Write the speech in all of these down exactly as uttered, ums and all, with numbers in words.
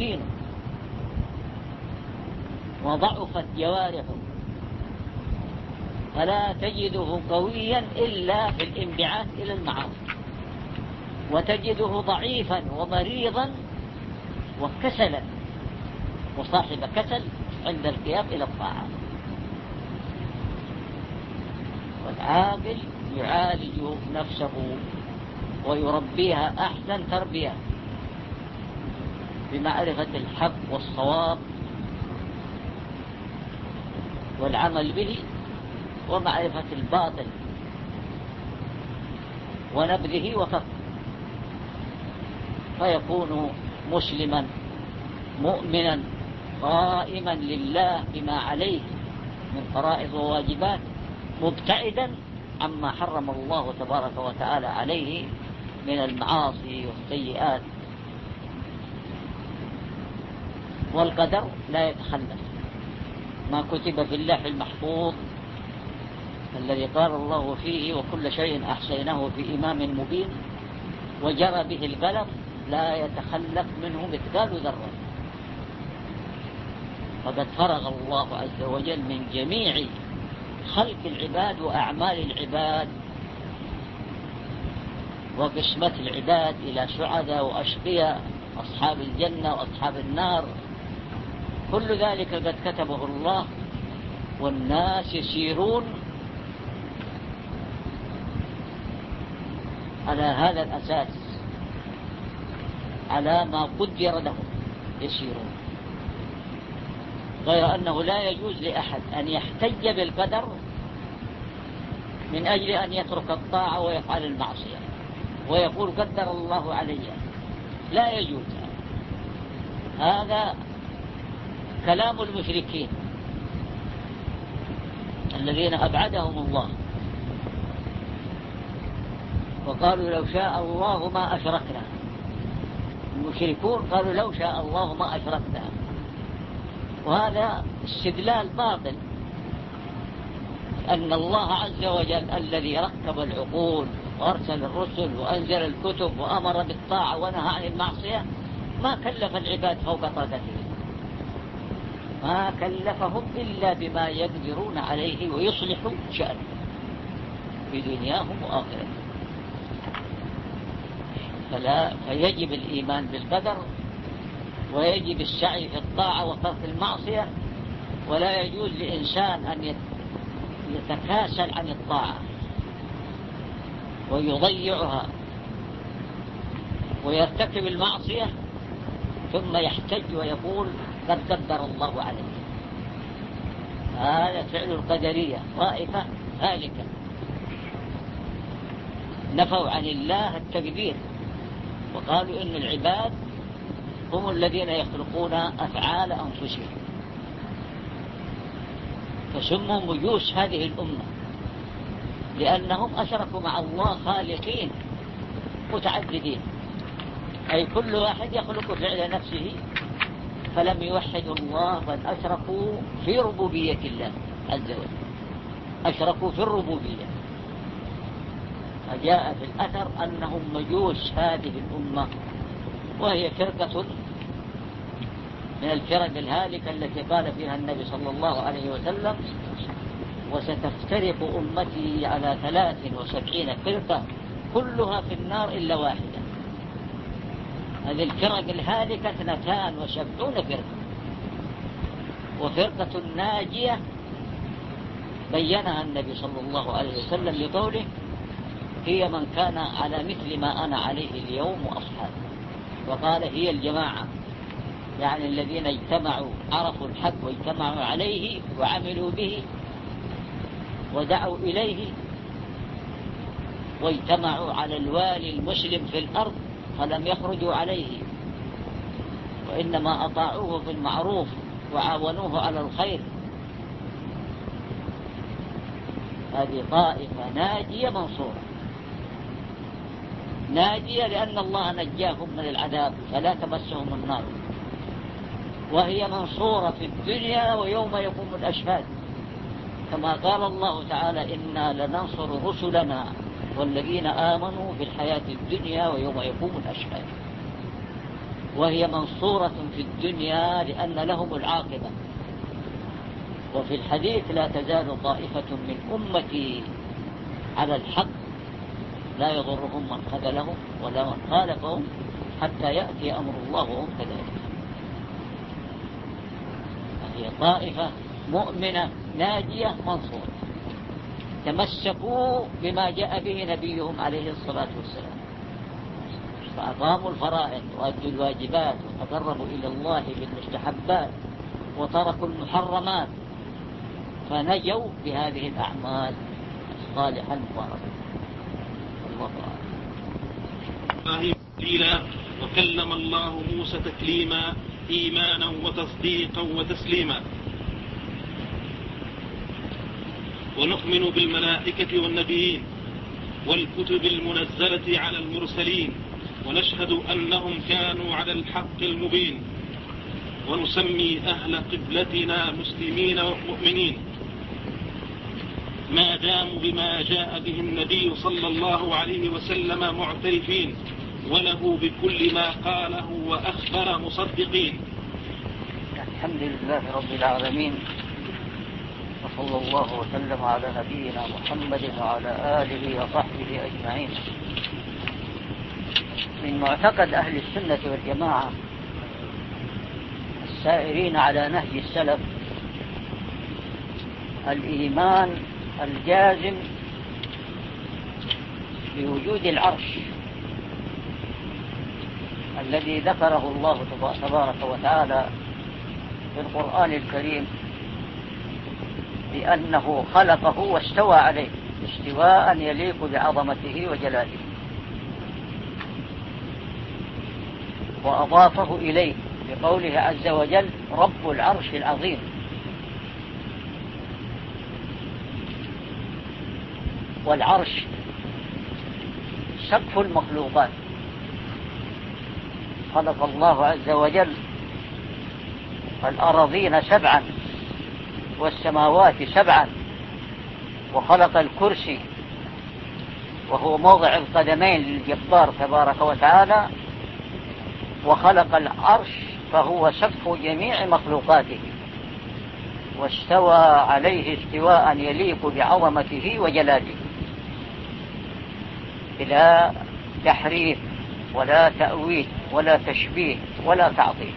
مسكين وضعفت جوارحه، فلا تجده قويا إلا في الانبعاث إلى المعاصي، وتجده ضعيفا ومريضا وكسلا وصاحب كسل عند القيام إلى الطاعة. والعاقل يعالج نفسه ويربيها أحسن تربية بمعرفة الحق والصواب والعمل به، ومعرفة الباطل ونبذه وفقه، فيكون مسلما مؤمنا قائما لله بما عليه من فرائض وواجبات، مبتعدا عما حرم الله تبارك وتعالى عليه من المعاصي والسيئات. والقدر لا يتخلف، ما كتب في اللوح المحفوظ الذي قال الله فيه وكل شيء أحصيناه في إمام مبين وجرى به القلم لا يتخلف منه مثقال ذرة. فقد فرغ الله عز وجل من جميع خلق العباد وأعمال العباد وقسمة العباد إلى سعداء وأشقياء، أصحاب الجنة وأصحاب النار، كل ذلك قد كتبه الله. والناس يسيرون على هذا الأساس، على ما قدر لهم يسيرون، غير أنه لا يجوز لأحد أن يحتج بالقدر من أجل أن يترك الطاعة ويفعل المعصية ويقول قدر الله علي، لا يجوز. هذا كلام المشركين الذين أبعدهم الله، وقالوا لو شاء الله ما أشركنا. المشركون قالوا لو شاء الله ما أشركنا، وهذا استدلال باطل، أن الله عز وجل الذي ركب العقول وأرسل الرسل وأنزل الكتب وأمر بالطاعة ونهى عن المعصية ما كلف العباد فوق طاقتهم، ما كلفهم إلا بما يقدرون عليه ويصلحوا شأنهم في دنياهم وآخرتهم. فلا فيجب الإيمان بالقدر، ويجب السعي في الطاعة وترك المعصية، ولا يجوز لإنسان أن يتكاسل عن الطاعة ويضيعها ويرتكب المعصية ثم يحتج ويقول قد قدر الله عليه. هذا فعل القدرية طائفة هالكة، نفوا عن الله التقدير وقالوا إن العباد هم الذين يخلقون أفعال أنفسهم، فسموا مجوس هذه الأمة لأنهم أشركوا مع الله خالقين متعددين، أي كل واحد يخلق فعل نفسه، فلم يوحدوا الله بل أشركوا في ربوبية الله عز وجل، أشركوا في الربوبية. فجاء في الأثر أنهم مجوس هذه الأمة، وهي فرقة من الفرق الهالكة التي قال فيها النبي صلى الله عليه وسلم وستفترق أمتي على ثلاث وسبعين فرقة كلها في النار إلا واحدة. هذه الفرق الهالكة اثنتان وسبعون فرقة، وفرقة ناجية بينها النبي صلى الله عليه وسلم بقوله هي من كان على مثل ما أنا عليه اليوم وأصحابي، وقال هي الجماعة، يعني الذين اجتمعوا عرفوا الحق واجتمعوا عليه وعملوا به ودعوا إليه، واجتمعوا على الوالي المسلم في الأرض فلم يخرجوا عليه، وإنما أطاعوه في المعروف وعاونوه على الخير. هذه طائفة ناجية منصورة، ناجية لأن الله نجاهم من العذاب فلا تمسهم النار، وهي منصورة في الدنيا ويوم يقوم الأشهاد، كما قال الله تعالى إنا لننصر رسلنا والذين آمنوا في الحياة الدنيا ويوم يقوم الأشهاد. وهي منصورة في الدنيا لأن لهم العاقبة. وفي الحديث لا تزال طائفة من أمتي على الحق لا يضرهم من خذلهم ولا من خالفهم حتى يأتي أمر الله وهم كذلك. هي طائفة مؤمنة ناجية منصورة، تمسكوا بما جاء به نبيهم عليه الصلاة والسلام، فأقاموا الفرائض وأدوا الواجبات وتقربوا إلى الله بالمستحبات وتركوا المحرمات، فنجوا بهذه الأعمال الصالحة المباركة. الله أعلم. وكلم الله موسى تكليما إيمانا وتصديقا وتسليما. ونؤمن بالملائكة والنبيين والكتب المنزلة على المرسلين، ونشهد أنهم كانوا على الحق المبين، ونسمي أهل قبلتنا مسلمين ومؤمنين ما داموا بما جاء به النبي صلى الله عليه وسلم معترفين، وله بكل ما قاله وأخبر مصدقين. الحمد لله رب العالمين، وصلى الله وسلم على نبينا محمد وعلى آله وصحبه أجمعين. من معتقد أهل السنة والجماعة السائرين على نهج السلف الإيمان الجازم بوجود العرش الذي ذكره الله تبارك وتعالى في القرآن الكريم بأنه خلقه واستوى عليه استواء يليق بعظمته وجلاله، وأضافه إليه بقوله عز وجل رب العرش العظيم. والعرش سقف المخلوقات، خلق الله عز وجل الأراضين سبعا والسماوات سبعا، وخلق الكرسي وهو موضع القدمين للجبار تبارك وتعالى، وخلق العرش فهو سقف جميع مخلوقاته، واستوى عليه استواء يليق بعظمته وجلاله، بلا تحريف ولا تأويل ولا تشبيه ولا تعطيل،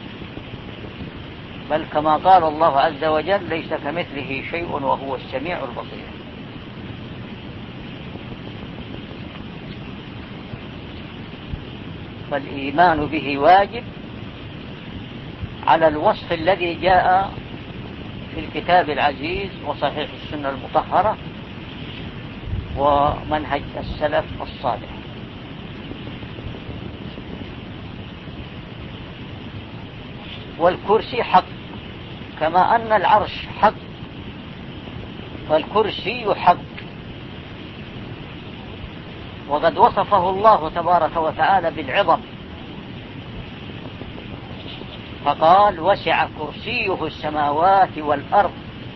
بل كما قال الله عز وجل ليس كمثله شيء وهو السميع البصير. فالإيمان به واجب على الوصف الذي جاء في الكتاب العزيز وصحيح السنة المطهرة ومنهج السلف الصالح. والكرسي حق كما أن العرش حق، فالكرسي حق. وقد وصفه الله تبارك وتعالى بالعظم فقال وسع كرسيه السماوات والأرض.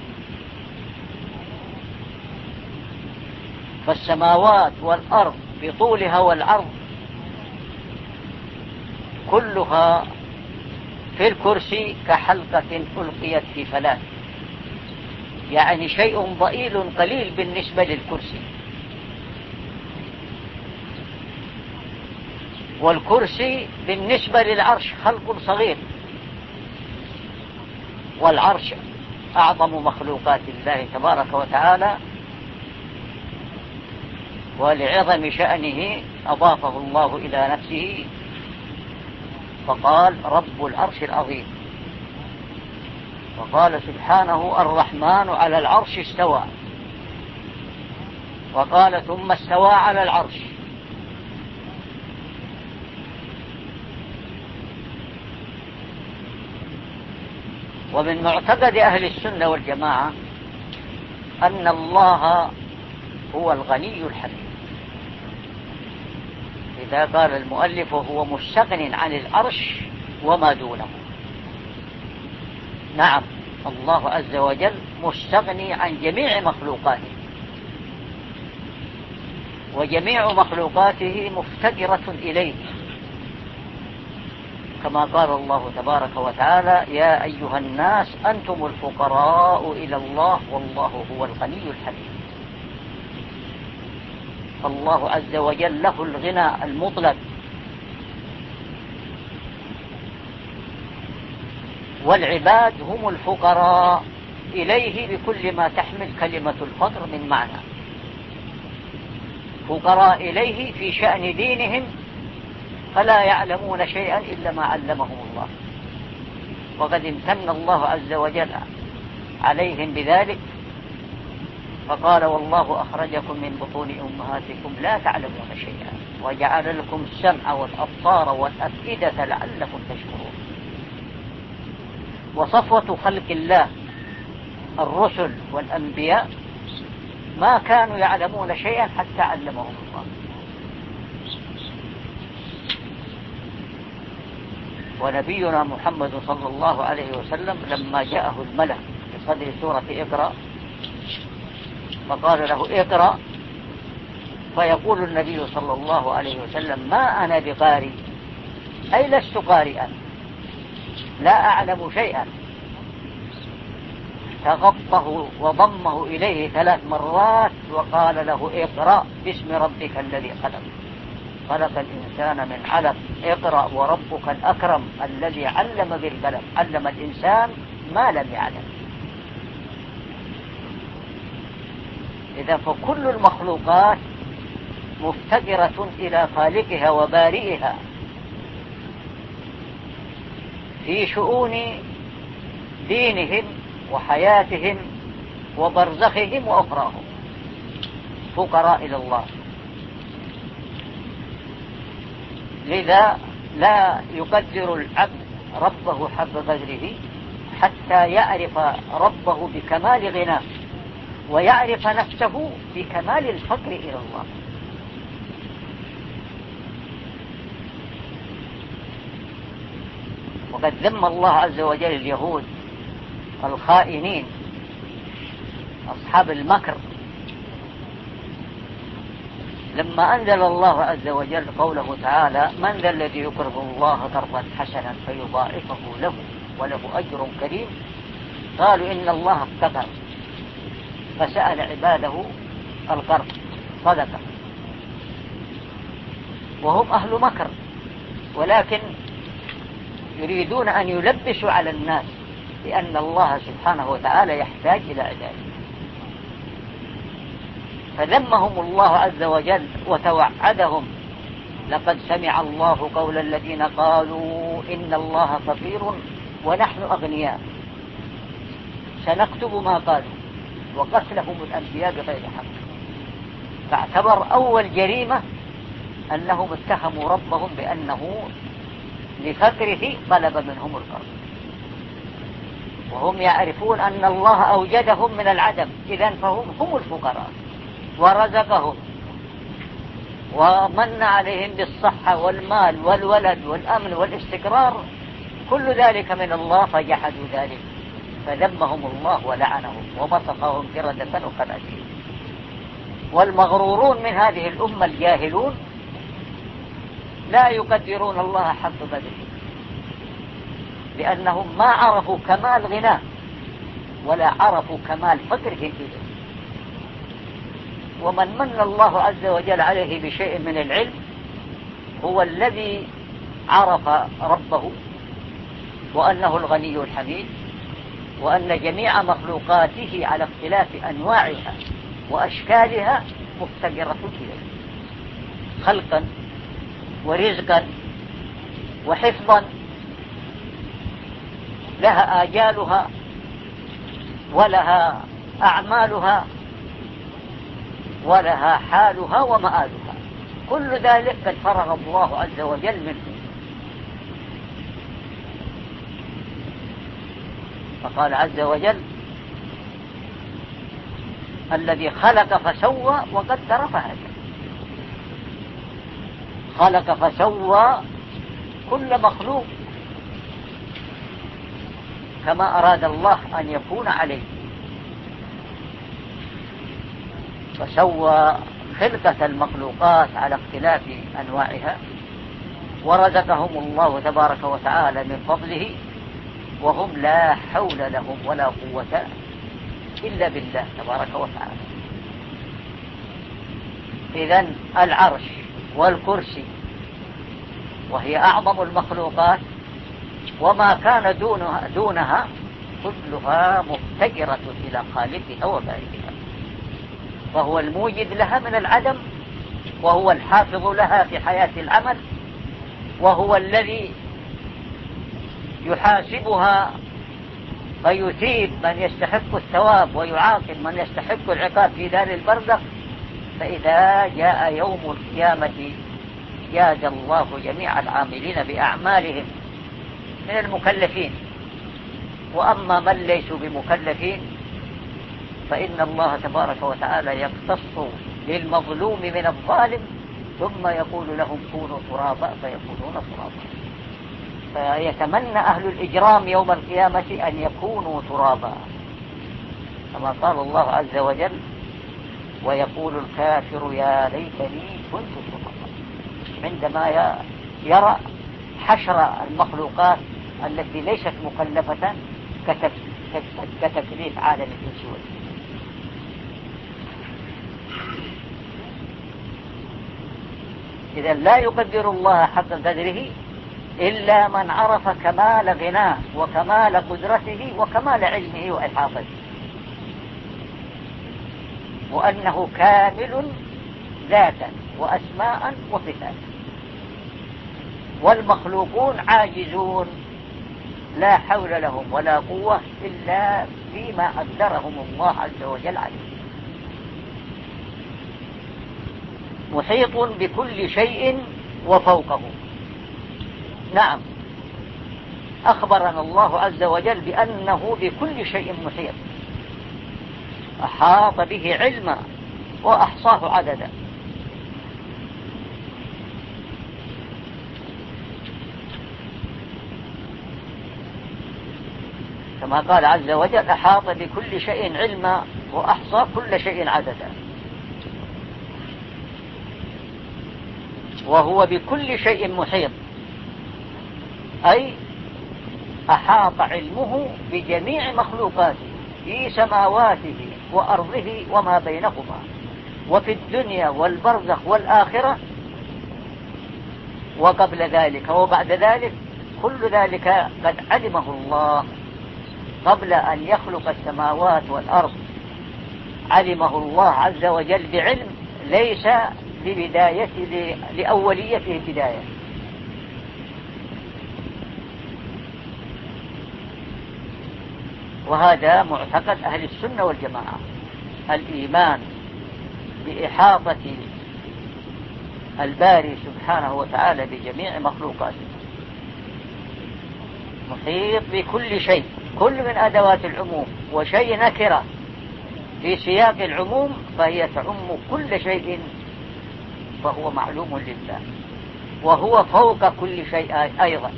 فالسماوات والأرض بطولها والعرض كلها في الكرسي كحلقة ألقيت في فلاة، يعني شيء ضئيل قليل بالنسبة للكرسي. والكرسي بالنسبة للعرش خلق صغير، والعرش أعظم مخلوقات الله تبارك وتعالى، ولعظم شأنه أضافه الله إلى نفسه فقال رب العرش العظيم. وقال سبحانه الرحمن على العرش استوى، وقال ثم استوى على العرش. ومن معتقد أهل السنة والجماعة أن الله هو الغني الحميد. إذا قال المؤلف هو مستغن عن العرش وما دونه، نعم الله عز وجل مستغني عن جميع مخلوقاته، وجميع مخلوقاته مفتقرة إليه، كما قال الله تبارك وتعالى: يا أيها الناس أنتم الفقراء إلى الله والله هو الغني الحميد. الله عز وجل له الغنى المطلق، والعباد هم الفقراء إليه بكل ما تحمل كلمة الفقر من معنى. فقراء إليه في شأن دينهم، فلا يعلمون شيئا إلا ما علمهم الله، وقد امتن الله عز وجل عليهم بذلك، فقال: والله أخرجكم من بطون أمهاتكم لا تعلمون شيئا وجعل لكم السمع والأبصار والأفئدة لعلكم تشكرون. وصفوة خلق الله الرسل والأنبياء ما كانوا يعلمون شيئا حتى علمهم الله. ونبينا محمد صلى الله عليه وسلم لما جاءه الملك بصدر سورة اقرأ فقال له: اقرأ. فيقول النبي صلى الله عليه وسلم: ما أنا بقارئ، أي لست قارئا، لا أعلم شيئا. فغطه وضمه إليه ثلاث مرات وقال له: اقرأ باسم ربك الذي خلق، خلق الإنسان من علق، اقرأ وربك الأكرم الذي علم بالقلم، علم الإنسان ما لم يعلم. إذا فكل المخلوقات مفتقرة إلى خالقها وبارئها في شؤون دينهم وحياتهم وبرزخهم وأخراهم، فقراء إلى الله. لذا لا يقدر العبد ربه حق قدره حتى يعرف ربه بكمال غناه، ويعرف نفسه بكمال الفقر إلى الله. وقد ذم الله عز وجل اليهود الخائنين أصحاب المكر لما أنزل الله عز وجل قوله تعالى: من ذا الذي يقرض الله قرضا حسنا فيضاعفه له وله أجر كريم. قالوا: إن الله افتقر فسأل عباده القرض صدقة، وهم أهل مكر، ولكن يريدون أن يلبسوا على الناس بأن الله سبحانه وتعالى يحتاج إلى عباده. فذمهم الله عز وجل وتوعدهم: لقد سمع الله قول الذين قالوا إن الله فقير ونحن أغنياء سنكتب ما قالوا وقتلهم الأنبياء بغير حق. فاعتبر أول جريمة أنهم اتهموا ربهم بأنه لفقره طلب منهم القرض، وهم يعرفون أن الله أوجدهم من العدم، إذن فهم هم الفقراء، ورزقهم ومن عليهم بالصحة والمال والولد والأمن والاستقرار، كل ذلك من الله، فجحدوا ذلك فذمهم الله ولعنهم ومسخهم كردة وخنازير. والمغرورون من هذه الأمة الجاهلون لا يقدرون الله حق قدره، لأنهم ما عرفوا كمال غناه ولا عرفوا كمال فقرهم إليه. ومن من الله عز وجل عليه بشيء من العلم هو الذي عرف ربه، وأنه الغني الحميد، وأن جميع مخلوقاته على اختلاف أنواعها وأشكالها مفتقرة إليه، خلقا ورزقا وحفظا، لها آجالها ولها أعمالها ولها حالها ومآلها، كل ذلك قد فرغ الله عز وجل منه. فقال عز وجل: الذي خلق فسوى وقدر فهدى. خلق فسوى كل مخلوق كما أراد الله أن يكون عليه، فسوى خلقة المخلوقات على اختلاف أنواعها ورزقهم الله تبارك وتعالى من فضله وهم لا حول لهم ولا قوة إلا بالله تبارك وتعالى. إذن العرش والكرسي وهي أعظم المخلوقات وما كان دونها, دونها كلها مفتقرة إلى خالقها وبارئها، فهو الموجد لها من العدم، وهو الحافظ لها في حياة العمل، وهو الذي يحاسبها فيثيب من يستحق الثواب ويعاقب من يستحق العقاب في دار البرزخ. فإذا جاء يوم القيامة جازى الله جميع العاملين بأعمالهم من المكلفين، وأما من ليسوا بمكلفين فإن الله تبارك وتعالى يقتص للمظلوم من الظالم ثم يقول لهم كونوا ترابا فيكونون ترابا. فيتمنى أهل الإجرام يوم القيامة أن يكونوا ترابا كما قال الله عز وجل ويقول الكافر يا ليتني كنت ترابا، عندما يرى حشر المخلوقات التي ليست مكلفة كتكليف عالم الإنس والجن. إذا لا يقدر الله حق قدره إلا من عرف كمال غناه وكمال قدرته وكمال علمه وإحاطته، وأنه كامل ذاتا وأسماء وصفات. والمخلوقون عاجزون لا حول لهم ولا قوة إلا فيما قدرهم الله عز وجل عليه. محيط بكل شيء وفوقه. نعم، أخبرنا الله عز وجل بأنه بكل شيء محيط، أحاط به علما وأحصاه عددا. كما قال عز وجل أحاط بكل شيء علما وأحصى كل شيء عددا. وهو بكل شيء محيط، أي أحاط علمه بجميع مخلوقاته في سماواته وأرضه وما بينهما وفي الدنيا والبرزخ والآخرة وقبل ذلك وبعد ذلك. كل ذلك قد علمه الله قبل أن يخلق السماوات والأرض، علمه الله عز وجل بعلم ليس لبداية لأوليته بداية. وهذا معتقد أهل السنة والجماعة، الإيمان بإحاطة الباري سبحانه وتعالى بجميع مخلوقاته، محيط بكل شيء. كل من أدوات العموم، وشيء نكرة في سياق العموم فهي تعم كل شيء، فهو معلوم لله. وهو فوق كل شيء أيضا،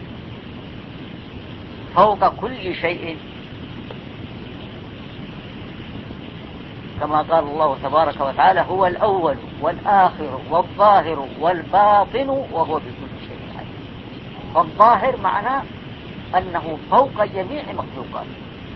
فوق كل شيء، كما قال الله تبارك وتعالى هو الأول والآخر والظاهر والباطن وهو بكل شيء عليم. فالظاهر معناه أنه فوق جميع مخلوقاته،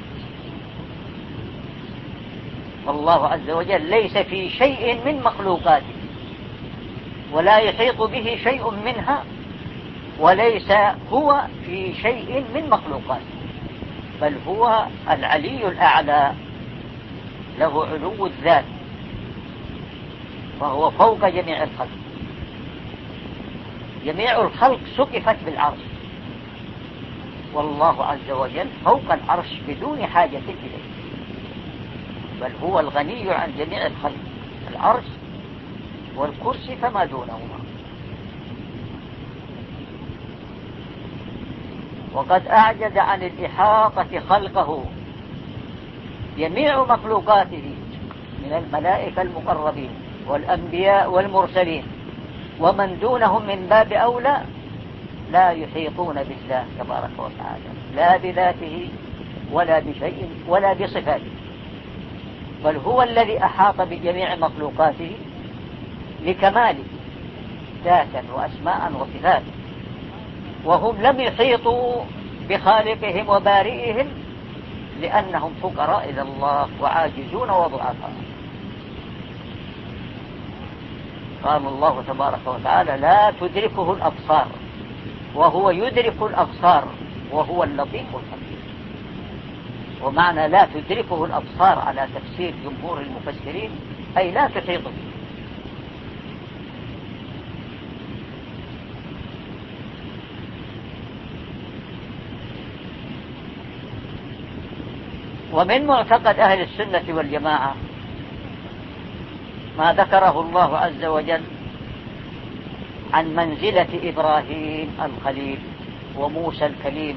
والله عز وجل ليس في شيء من مخلوقاته ولا يحيط به شيء منها، وليس هو في شيء من مخلوقاته، بل هو العلي الأعلى له علو الذات، وهو فوق جميع الخلق. جميع الخلق سقفت بالعرش، والله عز وجل فوق العرش بدون حاجة إليه، بل هو الغني عن جميع الخلق. العرش والكرسي فما دونهما. وقد أعجز عن الإحاطة خلقه جميع مخلوقاته من الملائكة المقربين والأنبياء والمرسلين ومن دونهم من باب أولى لا يحيطون بالله تبارك وتعالى لا بذاته ولا بشيء ولا بصفاته، بل هو الذي أحاط بجميع مخلوقاته لكماله ذاتا وأسماء وصفات. وهم لم يحيطوا بخالقهم وبارئهم لأنهم فقراء إلى الله وعاجزون وضعفاء. قال الله تبارك وتعالى لا تدركه الأبصار وهو يدرك الأبصار وهو اللطيف الخبير. ومعنى لا تدركه الأبصار على تفسير جمهور المفسرين أي لا تحيط به. ومن معتقد أهل السنة والجماعة ما ذكره الله عز وجل عن منزلة إبراهيم الخليل وموسى الكليم،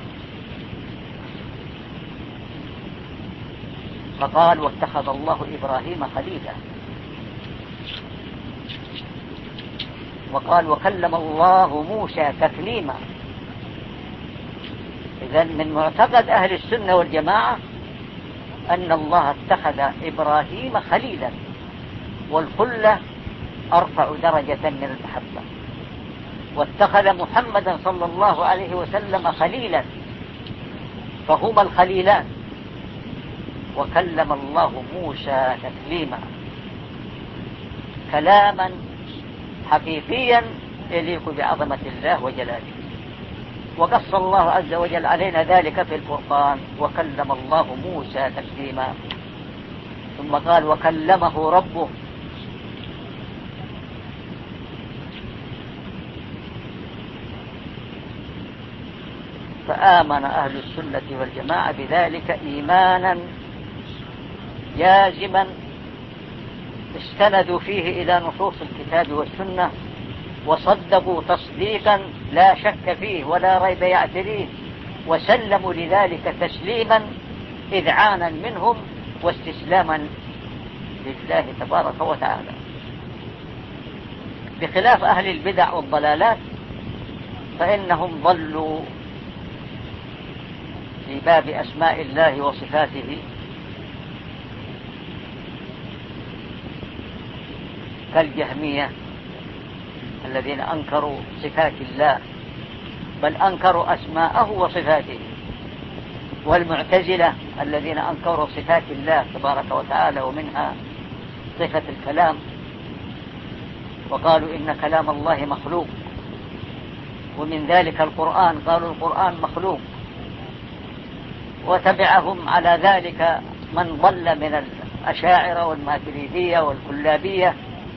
فقال واتخذ الله إبراهيم خليلا، وقال وكلم الله موسى تكليما. إذن من معتقد أهل السنة والجماعة أن الله اتخذ إبراهيم خليلا، والخلة أرفع درجة من المحبة، واتخذ محمدا صلى الله عليه وسلم خليلا، فهما الخليلان. وكلم الله موسى تكليما، كلاما حقيقيا يليق بعظمة الله وجلاله. وقص الله عز وجل علينا ذلك في القرآن وكلم الله موسى تكليما، ثم قال وكلمه ربه. فآمن أهل السنة والجماعة بذلك إيمانا جازما استندوا فيه إلى نصوص الكتاب والسنة، وصدقوا تصديقا لا شك فيه ولا ريب يعتريه، وسلموا لذلك تسليما إذعانا منهم واستسلاما لله تبارك وتعالى. بخلاف أهل البدع والضلالات فإنهم ضلوا في باب أسماء الله وصفاته، كالجهمية الذين أنكروا صفات الله بل أنكروا أسماءه وصفاته، والمعتزلة الذين أنكروا صفات الله تبارك وتعالى ومنها صفة الكلام، وقالوا إن كلام الله مخلوق، ومن ذلك القرآن قالوا القرآن مخلوق. وتبعهم على ذلك من ضل من الأشاعرة والماتريدية والكلابية،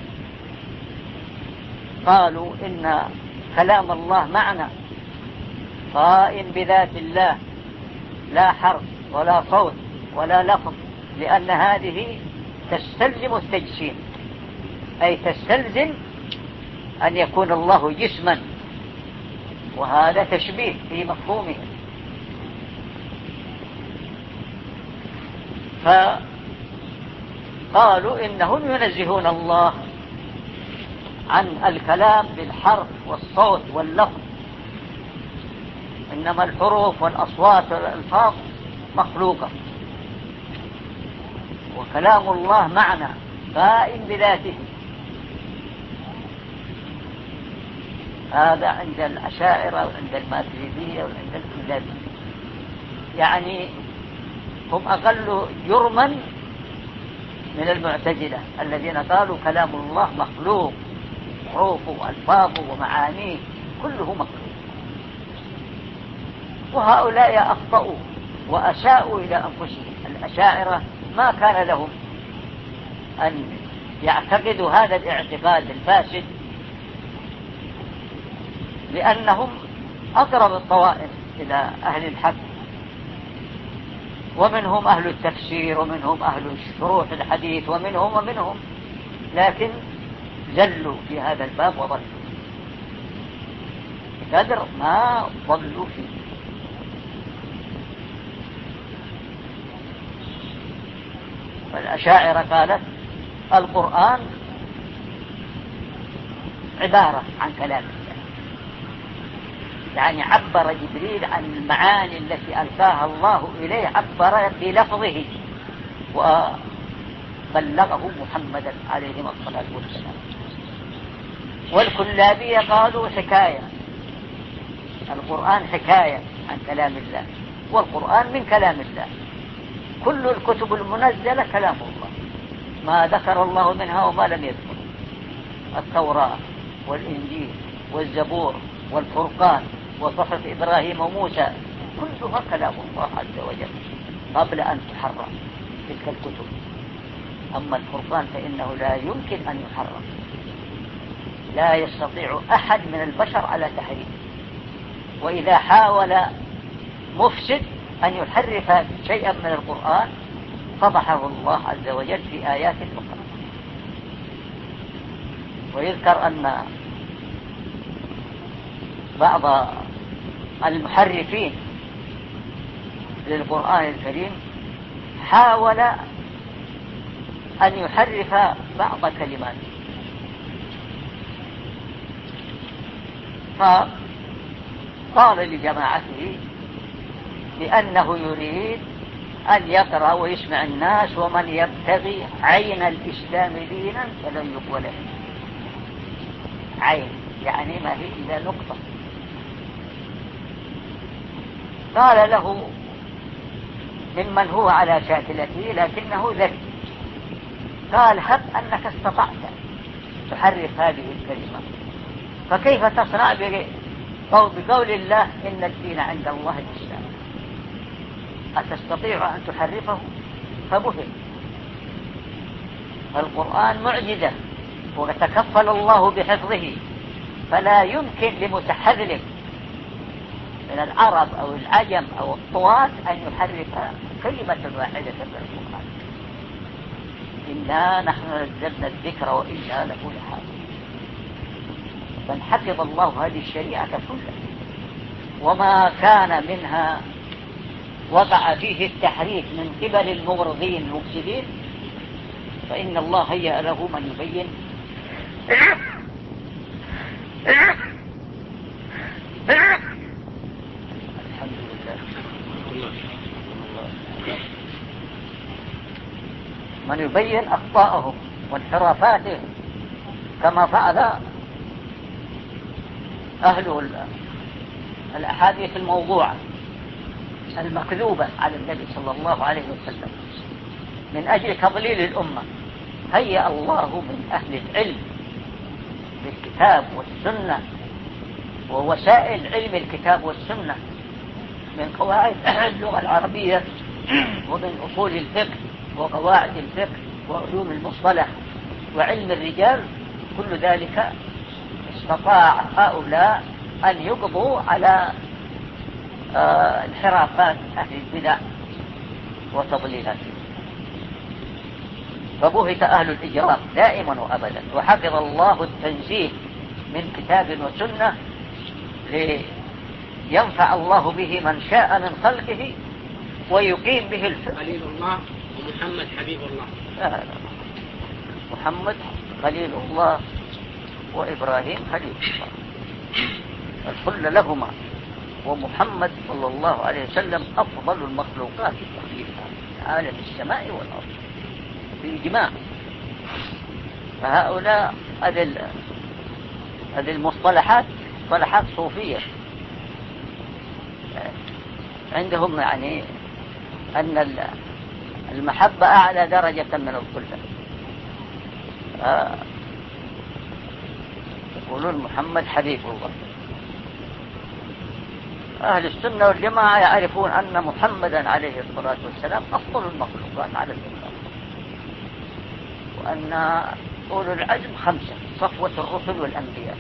قالوا إن كلام الله معنى قائم بذات الله لا حرف ولا صوت ولا لفظ، لأن هذه تستلزم التجسيم، أي تستلزم أن يكون الله جسما، وهذا تشبيه في مفهومه. فقالوا إنهم ينزهون الله عن الكلام بالحرف والصوت واللفظ، إنما الحروف والأصوات والألفاظ مخلوقة، وكلام الله معنى قائم بذاته. هذا عند الأشاعرة وعند الماتريدية وعند الكلابية، يعني هم أقل جرما من المعتزلة الذين قالوا كلام الله مخلوق، حروفه وألفاظه ومعانيه كله مخلوق. وهؤلاء أخطأوا وأساءوا إلى أنفسهم. الأشاعرة ما كان لهم أن يعتقدوا هذا الاعتقاد الفاسد، لأنهم أقرب الطوائف إلى أهل الحق، ومنهم أهل التفسير ومنهم أهل شروح الحديث ومنهم ومنهم لكن زلوا في هذا الباب وضلوا قدر ما ضلوا فيه. والأشاعرة قالت القرآن عبارة عن كلام الله، يعني عبر جبريل عن المعاني التي ألقاها الله إليه، عبر بلفظه وبلغه محمدا عليه الصلاة والسلام. والكلابية قالوا حكاية، القرآن حكاية عن كلام الله، والقرآن من كلام الله. كل الكتب المنزلة كلام الله، ما ذكر الله منها وما لم يذكر. التوراة والإنجيل والزبور والفرقان وصحف إبراهيم وموسى كلها كلام الله عز وجل قبل أن تحرم تلك الكتب. أما الفرقان فإنه لا يمكن أن يحرم، لا يستطيع أحد من البشر على تحريمه. وإذا حاول مفسد أن يحرف شيئا من القرآن فضحه الله عز وجل في آيات أخرى. ويذكر أن بعض المحرفين للقرآن الكريم حاول أن يحرف بعض كلماته، فقال لجماعته بأنه يريد أن يقرأ ويسمع الناس: ومن يبتغي عين الإسلام دينا فلن يقبل منه. عين يعني ما هي إلا نقطة. قال له ممن هو على شاكلته لكنه ذكي، قال: هب أنك استطعت تحرف هذه الكلمة، فكيف تصنع بقول الله إن الدين عند الله الإسلام؟ أتستطيع أن تحرفه؟ فبهل. القرآن معجزة وتكفل الله بحفظه، فلا يمكن لمتحرف من العرب أو العجم أو الطوات أن يحرف كلمة واحدة من القرآن. إنا نحن نزلنا الذكر وإنا له لحافظون. بل حفظ الله هذه الشريعة كلها، وما كان منها وقع فيه التحريف من قبل المغرضين المفسدين فإن الله هيأ له من يبين الحمد لله من يبين أخطاءهم وانحرافاتهم، كما فعل أهل الأحاديث الموضوعة المكذوبة على النبي صلى الله عليه وسلم من أجل تضليل الأمة. هيأ الله من أهل العلم بالكتاب والسنة ووسائل علم الكتاب والسنة من قواعد اللغة العربية ومن أصول الفقه وقواعد الفقه وعلوم المصطلح وعلم الرجال. كل ذلك استطاع هؤلاء أن يقضوا على آه انحرافات أهل البدع وتضليلاتهم، فبهت أهل الإجرام دائما وأبدا. وحفظ الله التنزيل من كتاب وسنة لينفع الله به من شاء من خلقه ويقيم به الحكم. خليل الله ومحمد حبيب الله. لا لا. محمد خليل الله وإبراهيم خليل الله، الكل لهما. ومحمد صلى الله عليه وسلم أفضل المخلوقات تخليقها في عالم السماء والأرض بإجماع. فهؤلاء هذه المصطلحات مصطلحات صوفية عندهم، يعني أن المحبة أعلى درجة من الخلة. يقولون محمد حبيب الله. أهل السنة والجماعة يعرفون أن محمدا عليه الصلاة والسلام أفضل المخلوقات على الإطلاق، وأن أولو العزم خمسة: صفوة الرسل والأنبياء،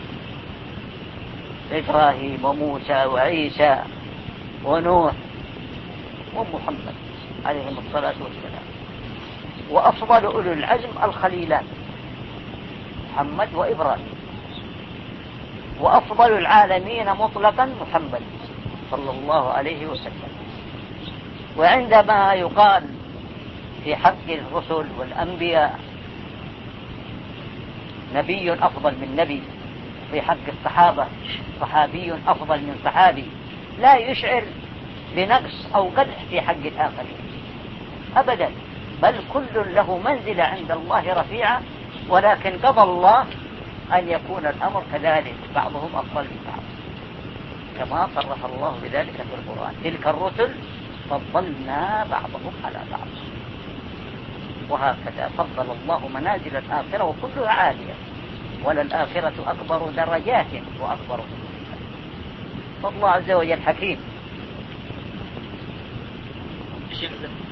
إبراهيم وموسى وعيسى ونوح ومحمد عليهم الصلاة والسلام. وأفضل أولو العزم الخليلان محمد وإبراهيم. وأفضل العالمين مطلقا محمد صلى الله عليه وسلم. وعندما يقال في حق الرسل والأنبياء نبي أفضل من نبي، في حق الصحابة صحابي أفضل من صحابي، لا يشعر بنقص أو قدح في حق الآخرين أبدا، بل كل له منزلة عند الله رفيعة، ولكن قضى الله أن يكون الأمر كذلك، بعضهم أفضل من بعض. كما صرح الله بذلك في القرآن: تلك الرسل فضلنا بعضهم على بعض. وهكذا فضل الله منازل الآخرة وكلها عالية، وللآخرة أكبر درجات وأكبر فضيلة. فالله عز وجل حكيم. الشيخ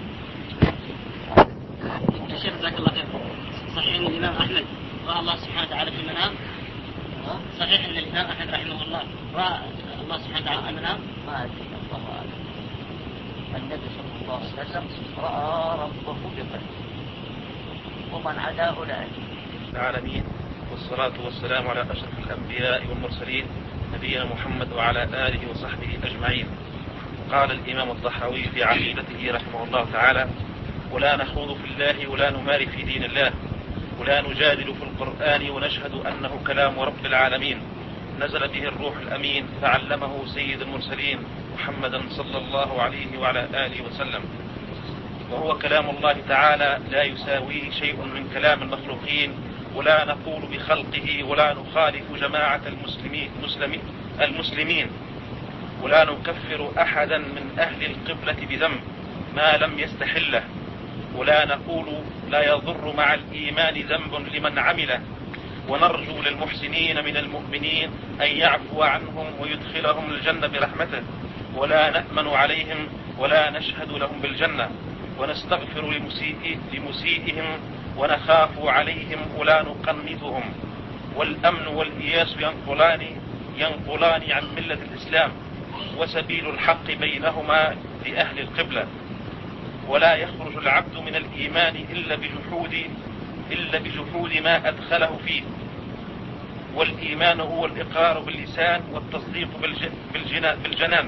الشيخ جزاك الله خير، صحيح ان الامام احمد راى الله سبحانه وتعالى في المنام؟ صحيح ان الامام احمد رحمه الله راى الله سبحانه وتعالى في المنام؟ ما ادري، الله اعلم. النبي صلى الله عليه وسلم راى ربه بقلبه، ومن عداه لا يدري. العالمين، والصلاة والسلام على أشرف الأنبياء والمرسلين نبينا محمد وعلى آله وصحبه أجمعين. قال الإمام الطحاوي في عقيدته رحمه الله تعالى: ولا نخوض في الله ولا نماري في دين الله ولا نجادل في القرآن ونشهد أنه كلام رب العالمين نزل به الروح الأمين فعلمه سيد المرسلين محمدا صلى الله عليه وعلى آله وسلم، وهو كلام الله تعالى لا يساويه شيء من كلام المخلوقين، ولا نقول بخلقه ولا نخالف جماعة المسلمين, المسلمين, المسلمين ولا نكفر أحدا من أهل القبلة بذنب ما لم يستحله، ولا نقول لا يضر مع الإيمان ذنب لمن عمله، ونرجو للمحسنين من المؤمنين أن يعفو عنهم ويدخلهم الجنة برحمته، ولا نأمن عليهم ولا نشهد لهم بالجنة، ونستغفر لمسيء لمسيئهم ونخاف عليهم ولا نقنطهم. والأمن والإياس ينقلان, ينقلان عن ملة الإسلام، وسبيل الحق بينهما لأهل القبلة. ولا يخرج العبد من الإيمان إلا بجحود, إلا بجحود ما أدخله فيه. والإيمان هو الإقرار باللسان والتصديق بالجنان.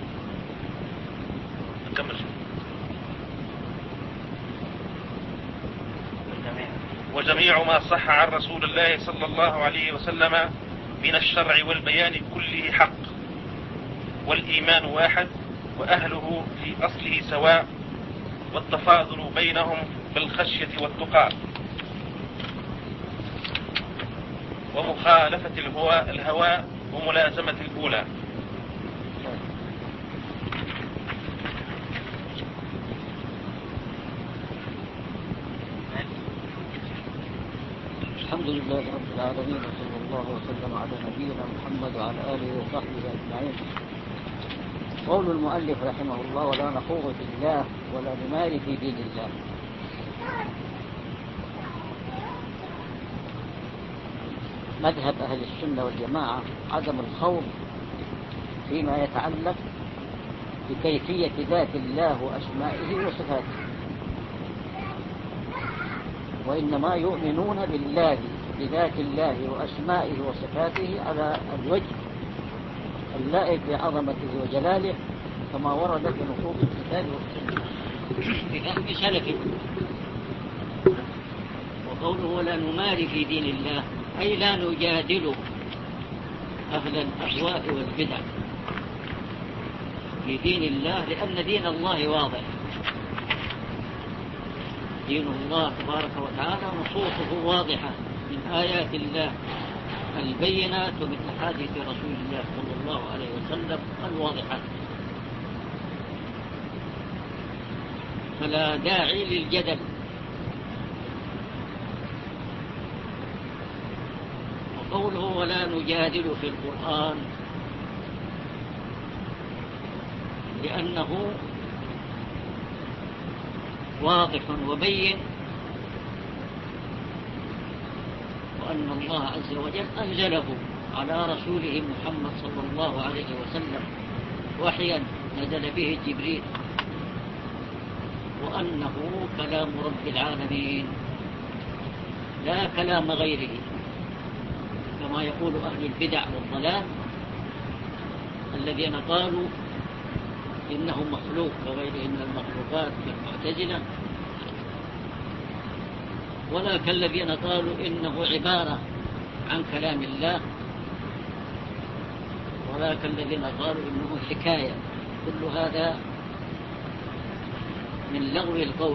نكمل. وجميع ما صح عن رسول الله صلى الله عليه وسلم من الشرع والبيان كله حق. والإيمان واحد، وأهله في أصله سواء، والتفاضل بينهم بالخشية والتقى، ومخالفة الهوى, الهوى وملازمة الأولى. الحمد لله رب العالمين، وصلى الله وسلم على نبينا محمد وعلى آله وصحبه أجمعين. قول المؤلف رحمه الله: ولا نخوض في الله ولا نماري في دين الله. مذهب أهل السنة والجماعة عدم الخوض فيما يتعلق بكيفية ذات الله وأسمائه وصفاته، وإنما يؤمنون بالله بذات الله وأسمائه وصفاته على الوجه اللائق بعظمته وجلاله كما ورد في نصوص الكتاب والسنة بفهم سلفه. وقوله ولا نماري في دين الله أي لا نجادل أهل الأهواء والبدع في دين الله، لأن دين الله واضح. دين الله تبارك وتعالى نصوصه واضحة من آيات الله البينات ومن أحاديث رسول الله صلى الله عليه وسلم الواضحة، فلا داعي للجدل. وقوله ولا نجادل في القرآن لأنه واضح وبين، وأن الله عز وجل أنزله على رسوله محمد صلى الله عليه وسلم وحيا نزل به جبريل، وأنه كلام رب العالمين لا كلام غيره، كما يقول أهل البدع والضلال الذين قالوا إنه مخلوق كغيره من المخلوقات كالمعتزلة، ولا كالذين قالوا إنه عبارة عن كلام الله، ولا كالذين قالوا إنه حكاية. كل هذا من لغو القول.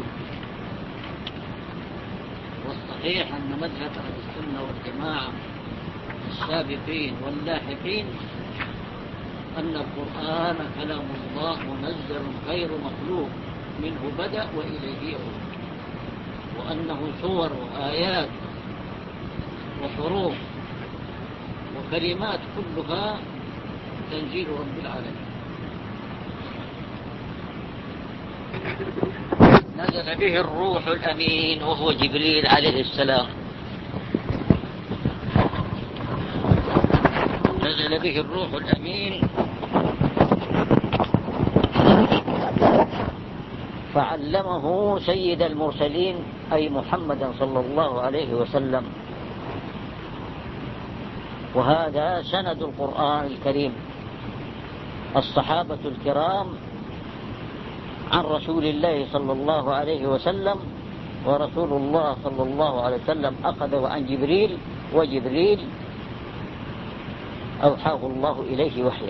والصحيح أن مذهب أهل السنة والجماعة السابقين واللاحقين أن القرآن كلام الله منزل غير مخلوق منه بدأ وإليه يعود، وأنه صور وآيات وحروف وكلمات كلها تنزيل رب العالمين. نزل به الروح الأمين وهو جبريل عليه السلام، نزل به الروح الأمين فعلمه سيد المرسلين أي محمدا صلى الله عليه وسلم. وهذا سند القرآن الكريم، الصحابة الكرام عن رسول الله صلى الله عليه وسلم، ورسول الله صلى الله عليه وسلم أخذه عن جبريل، وجبريل أوحاه الله إليه وحيا.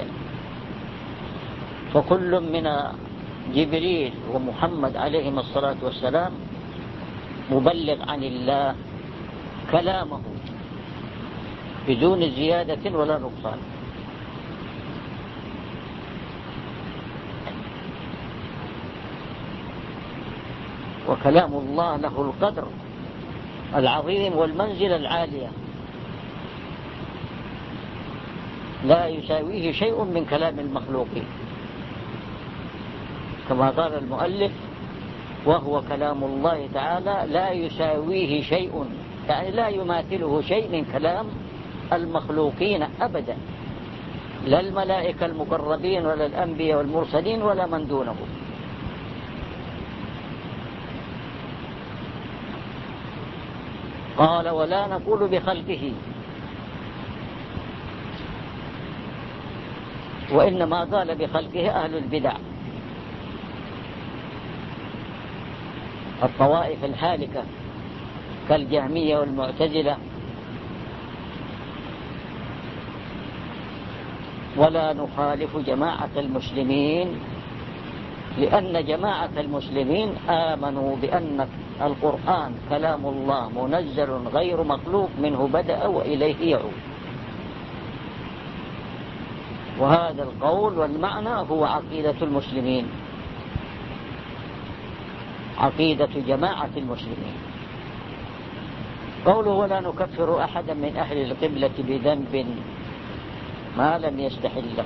فكل من جبريل ومحمد عليهما الصلاة والسلام مبلغ عن الله كلامه بدون زيادة ولا نقصان. وكلام الله له القدر العظيم والمنزلة العالية، لا يساويه شيء من كلام المخلوقين، كما قال المؤلف: وهو كلام الله تعالى لا يساويه شيء، يعني لا يماثله شيء من كلام المخلوقين أبدا، لا الملائكة المقربين ولا الأنبياء والمرسلين ولا من دونه. قال: ولا نقول بخلقه، وإنما قال بخلقه أهل البدع، الطوائف الهالكة كالجهمية والمعتزلة. ولا نخالف جماعة المسلمين، لأن جماعة المسلمين آمنوا بأن القرآن كلام الله منزل غير مخلوق منه بدأ وإليه يعود. وهذا القول والمعنى هو عقيدة المسلمين، عقيدة جماعة المسلمين. قوله: ولا نكفر أحدا من أهل القبلة بذنب ما لم يستحل له.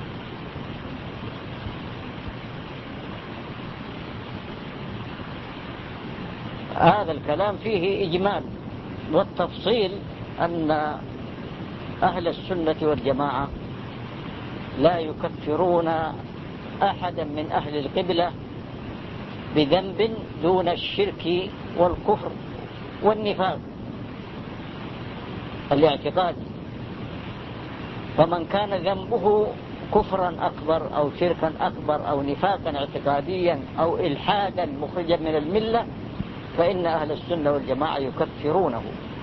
هذا الكلام فيه إجمال، والتفصيل أن أهل السنة والجماعة لا يكفرون أحدا من أهل القبلة بذنب دون الشرك والكفر والنفاق الاعتقادي. فمن كان ذنبه كفرا أكبر أو شركا أكبر أو نفاقا اعتقاديا أو إلحادا مخرجا من الملة، فإن أهل السنة والجماعة يكفرونه.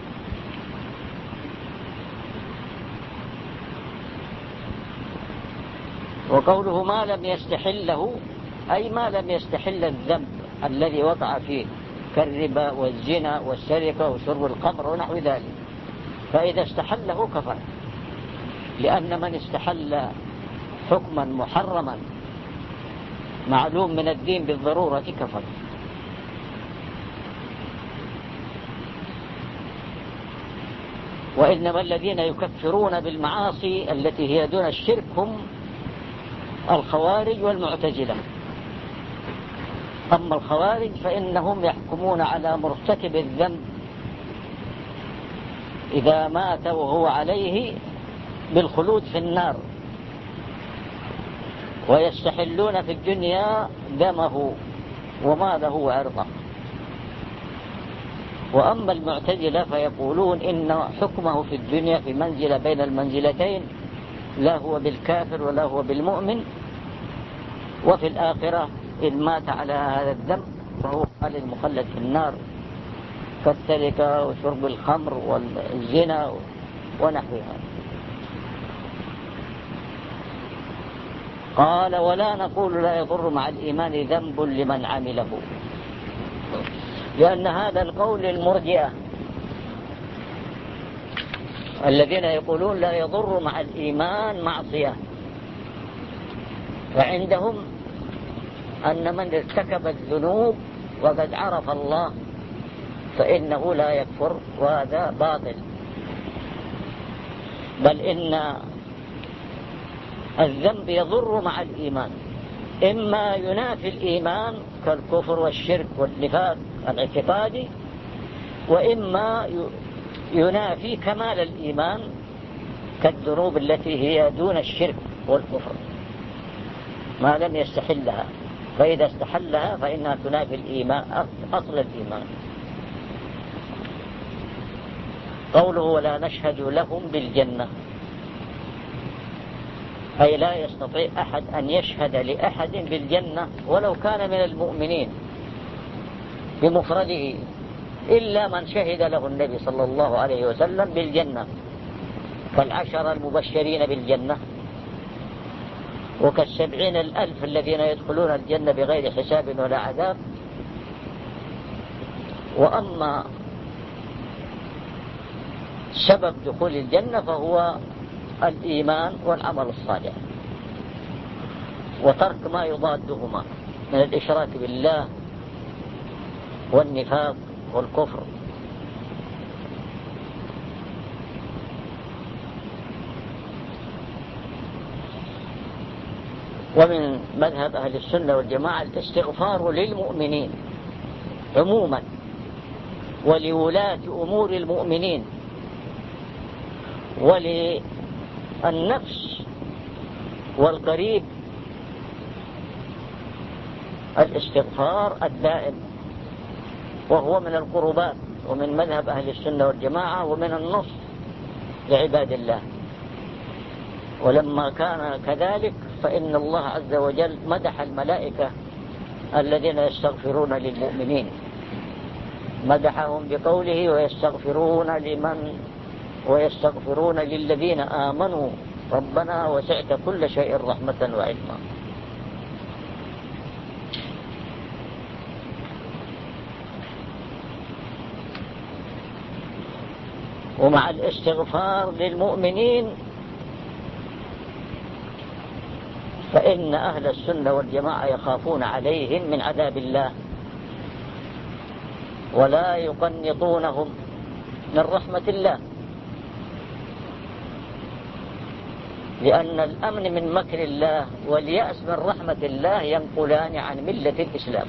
وقوله ما لم يستحله أي ما لم يستحل الذنب الذي وقع فيه كالربا والزنا والسرقة وشرب الخمر ونحو ذلك، فإذا استحله كفر، لأن من استحل حكما محرما معلوم من الدين بالضرورة كفر. وإنما الذين يكفرون بالمعاصي التي هي دون الشرك هم الخوارج والمعتزلة. أما الخوارج فإنهم يحكمون على مرتكب الذنب إذا مات وهو عليه بالخلود في النار، ويستحلون في الدنيا دمه وماله وعرضه. وأما المعتزلة فيقولون إن حكمه في الدنيا في منزلة بين المنزلتين، لا هو بالكافر ولا هو بالمؤمن، وفي الآخرة إن مات على هذا الذنب فهو قال المخلد في النار كالسرقة وشرب الخمر والزنا ونحوها. قال: ولا نقول لا يضر مع الإيمان ذنب لمن عمله، لأن هذا القول المرجئة الذين يقولون لا يضر مع الإيمان معصية، فعندهم أن من ارتكب الذنوب وقد عرف الله فإنه لا يكفر، وهذا باطل. بل إن الذنب يضر مع الإيمان، إما ينافي الإيمان كالكفر والشرك والنفاق الاعتقادي، وإما ينافي كمال الإيمان كالذنوب التي هي دون الشرك والكفر ما لم يستحلها، فإذا استحلها فإنها تنافي الإيمان أصل الإيمان. قوله ولا نشهد لهم بالجنة، أي لا يستطيع أحد أن يشهد لأحد بالجنة ولو كان من المؤمنين بمفرده إلا من شهد له النبي صلى الله عليه وسلم بالجنة، كالعشر المبشرين بالجنة، وكالسبعين الألف الذين يدخلون الجنة بغير حساب ولا عذاب. وأما سبب دخول الجنة فهو الإيمان والعمل الصالح وترك ما يضادهما من الإشراك بالله والنفاق والكفر. ومن مذهب أهل السنة والجماعة الاستغفار للمؤمنين عموما ولولاة أمور المؤمنين وللنفس والقريب الاستغفار الدائم، وهو من القربات ومن مذهب أهل السنة والجماعة ومن النص لعباد الله. ولما كان كذلك فإن الله عز وجل مدح الملائكة الذين يستغفرون للمؤمنين، مدحهم بقوله ويستغفرون لمن ويستغفرون للذين آمنوا ربنا وسعت كل شيء رحمة وعلما. ومع الاستغفار للمؤمنين فإن أهل السنة والجماعة يخافون عليهم من عذاب الله ولا يقنطونهم من رحمة الله، لأن الأمن من مكر الله واليأس من رحمة الله ينقلان عن ملة الإسلام.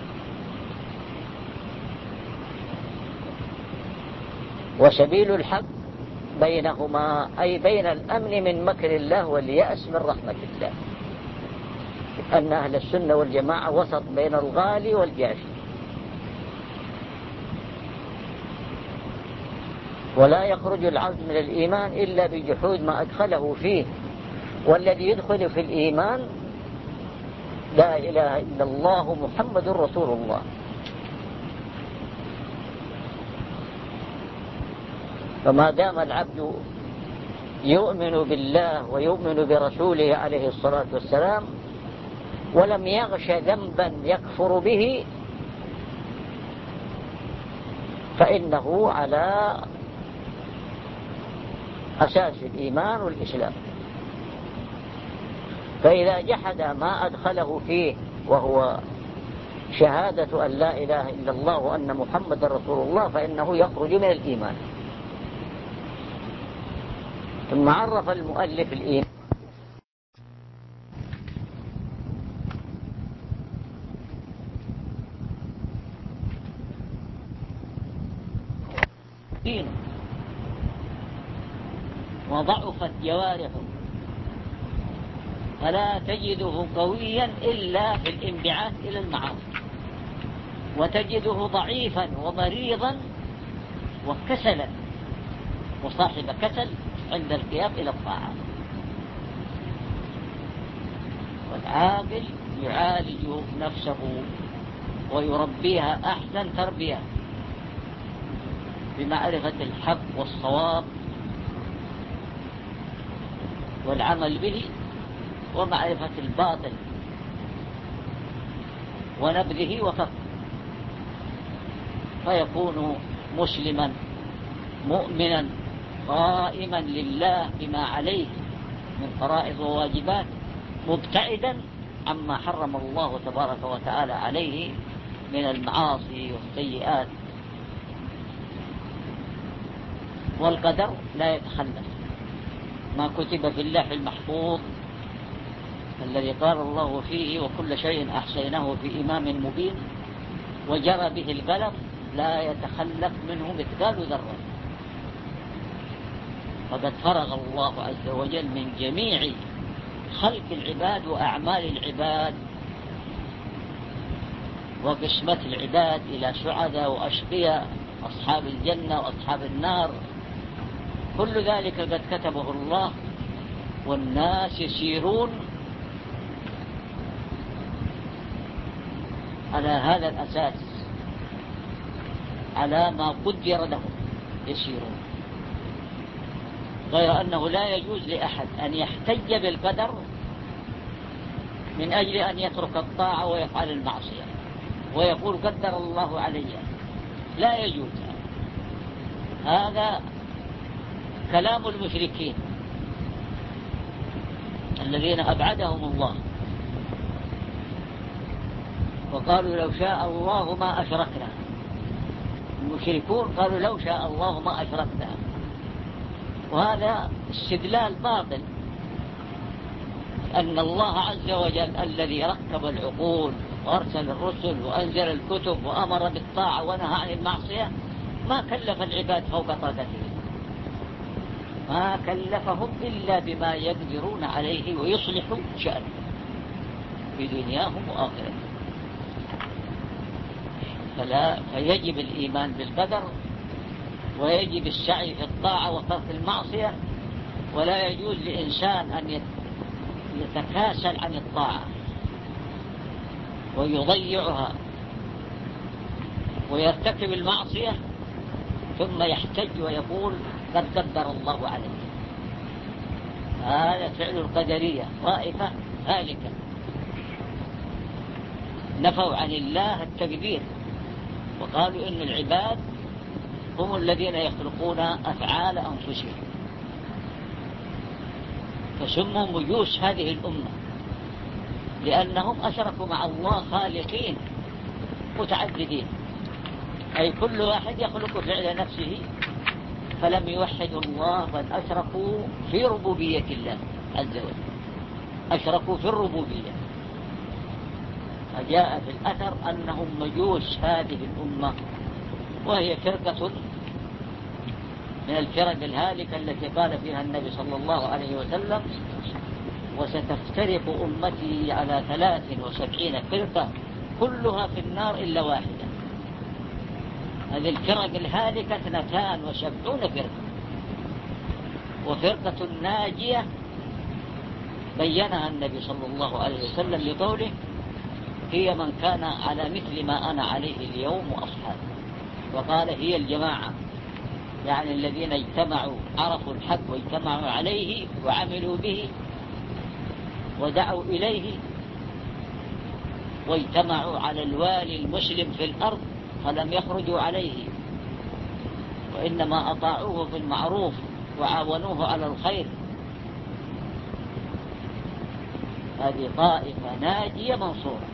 وسبيل الحق بينهما أي بين الأمن من مكر الله واليأس من رحمة الله، أن أهل السنة والجماعة وسط بين الغالي والجافي، ولا يخرج العبد من الإيمان إلا بجحود ما أدخله فيه. والذي يدخل في الإيمان لا إله إلا الله محمد رسول الله. فما دام العبد يؤمن بالله ويؤمن برسوله عليه الصلاة والسلام ولم يغش ذنبا يكفر به فإنه على أساس الإيمان والإسلام. فإذا جحد ما أدخله فيه وهو شهادة أن لا إله إلا الله وأن محمد رسول الله فإنه يخرج من الإيمان. ثم عرف المؤلف الإيمان وضعفت جوارحه فلا تجده قويا إلا في الانبعاث إلى المعاصي، وتجده ضعيفا ومريضا وكسلا وصاحب كسل عند القيام إلى الطاعات. والعاقل يعالج نفسه ويربيها أحسن تربية بمعرفة الحق والصواب والعمل به، ومعرفة الباطل ونبذه وفقه، فيكون مسلما مؤمنا قائما لله بما عليه من فرائض وواجبات، مبتعدا عما حرم الله تبارك وتعالى عليه من المعاصي والسيئات. والقدر لا يتخلف، ما كتب في اللوح المحفوظ الذي قال الله فيه وكل شيء أحصيناه في إمام مبين وجرى به القلم لا يتخلف منه مثقال ذرة. فقد فرغ الله عز وجل من جميع خلق العباد وأعمال العباد وقسمة العباد إلى سعداء وأشقياء، أصحاب الجنة وأصحاب النار، كل ذلك قد كتبه الله. والناس يسيرون على هذا الأساس، على ما قدر لهم يسيرون، غير أنه لا يجوز لأحد أن يحتج بالقدر من أجل أن يترك الطاعة ويفعل المعصية ويقول قدر الله علي، لا يجوز. هذا كلام المشركين الذين أبعدهم الله، وقالوا لو شاء الله ما أشركنا. المشركون قالوا لو شاء الله ما أشركنا، وهذا استدلال باطل، أن الله عز وجل الذي ركب العقول وأرسل الرسل وأنزل الكتب وأمر بالطاعة ونهى عن المعصية ما كلف العباد فوق طاقتهم، ما كلفهم إلا بما يقدرون عليه ويصلحوا شأنهم في دنياهم وآخرتهم. فلا فيجب الإيمان بالقدر، ويجب السعي في الطاعة وترك المعصية، ولا يجوز لإنسان أن يتكاسل عن الطاعة ويضيعها ويرتكب المعصية ثم يحتج ويقول قد قدر الله عليه. هذا فعل القدرية، طائفة هالكة نفوا عن الله التقدير، وقالوا إن العباد هم الذين يخلقون أفعال أنفسهم، فسموا مجوس هذه الأمة لأنهم أشركوا مع الله خالقين متعددين، أي كل واحد يخلق فعل نفسه، فلم يوحدوا الله بل أشركوا في ربوبية الله عز وجل، أشركوا في الربوبية. فجاء في الأثر أنهم مجوس هذه الأمة، وهي فرقة من الفرق الهالكة التي قال فيها النبي صلى الله عليه وسلم وستفترق أمتي على ثلاث وسبعين فرقة كلها في النار إلا واحدة. هذه الفرق الهالكة اثنتان وسبعون فرقة، وفرقة ناجية بينها النبي صلى الله عليه وسلم بقوله هي من كان على مثل ما أنا عليه اليوم وأصحابي، وقال هي الجماعة، يعني الذين اجتمعوا عرفوا الحق واجتمعوا عليه وعملوا به ودعوا إليه، واجتمعوا على الوالي المسلم في الأرض فلم يخرجوا عليه وإنما أطاعوه في المعروف وعاونوه على الخير. هذه طائفة ناجية منصورة،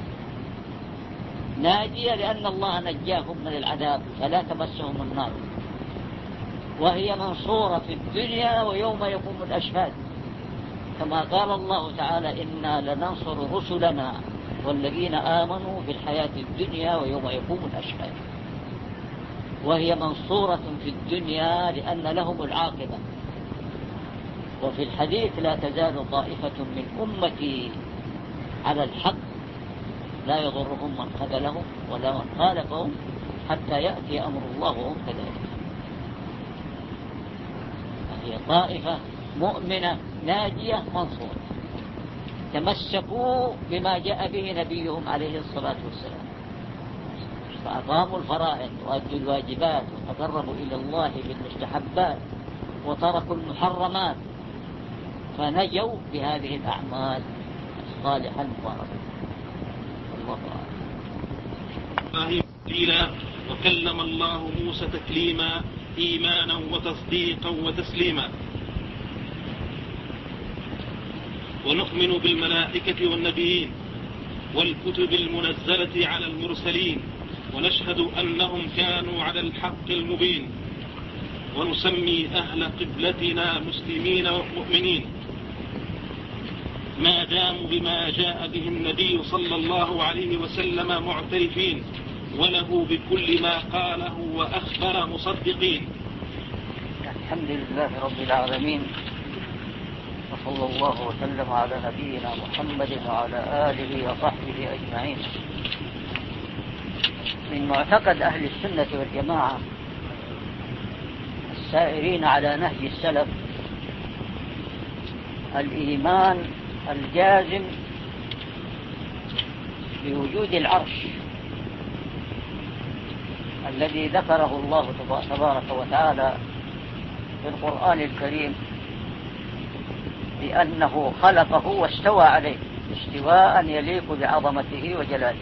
ناجية لأن الله نجاهم من العذاب فلا تمسهم النار، وهي منصورة في الدنيا ويوم يقوم الأشهاد، كما قال الله تعالى إنا لننصر رسلنا والذين آمنوا في الحياة الدنيا ويوم يقوم الأشهاد. وهي منصورة في الدنيا لأن لهم العاقبة. وفي الحديث لا تزال طائفة من أمتي على الحق لا يضرهم من خذلهم ولا من خالفهم حتى يأتي أمر الله وهم كذلك. هي طائفة مؤمنة ناجية منصورة، تمسكوا بما جاء به نبيهم عليه الصلاة والسلام، فأقاموا الفرائض وأدوا الواجبات وتقربوا إلى الله بالمستحبات وتركوا المحرمات، فنجوا بهذه الأعمال الصالحة المباركة. الله تعالى. وكلم الله موسى تكليما إيمانا وتصديقا وتسليما. ونؤمن بالملائكة والنبيين والكتب المنزلة على المرسلين، ونشهد أنهم كانوا على الحق المبين، ونسمي أهل قبلتنا مسلمين ومؤمنين ما داموا بما جاء به النبي صلى الله عليه وسلم معترفين، وله بكل ما قاله وأخبر مصدقين. الحمد لله رب العالمين، وصلى الله وسلم على نبينا محمد وعلى آله وصحبه أجمعين. من معتقد أهل السنة والجماعة السائرين على نهج السلف الإيمان الجازم بوجود العرش الذي ذكره الله تبارك وتعالى في القرآن الكريم بأنه خلقه واستوى عليه استواء يليق بعظمته وجلاله،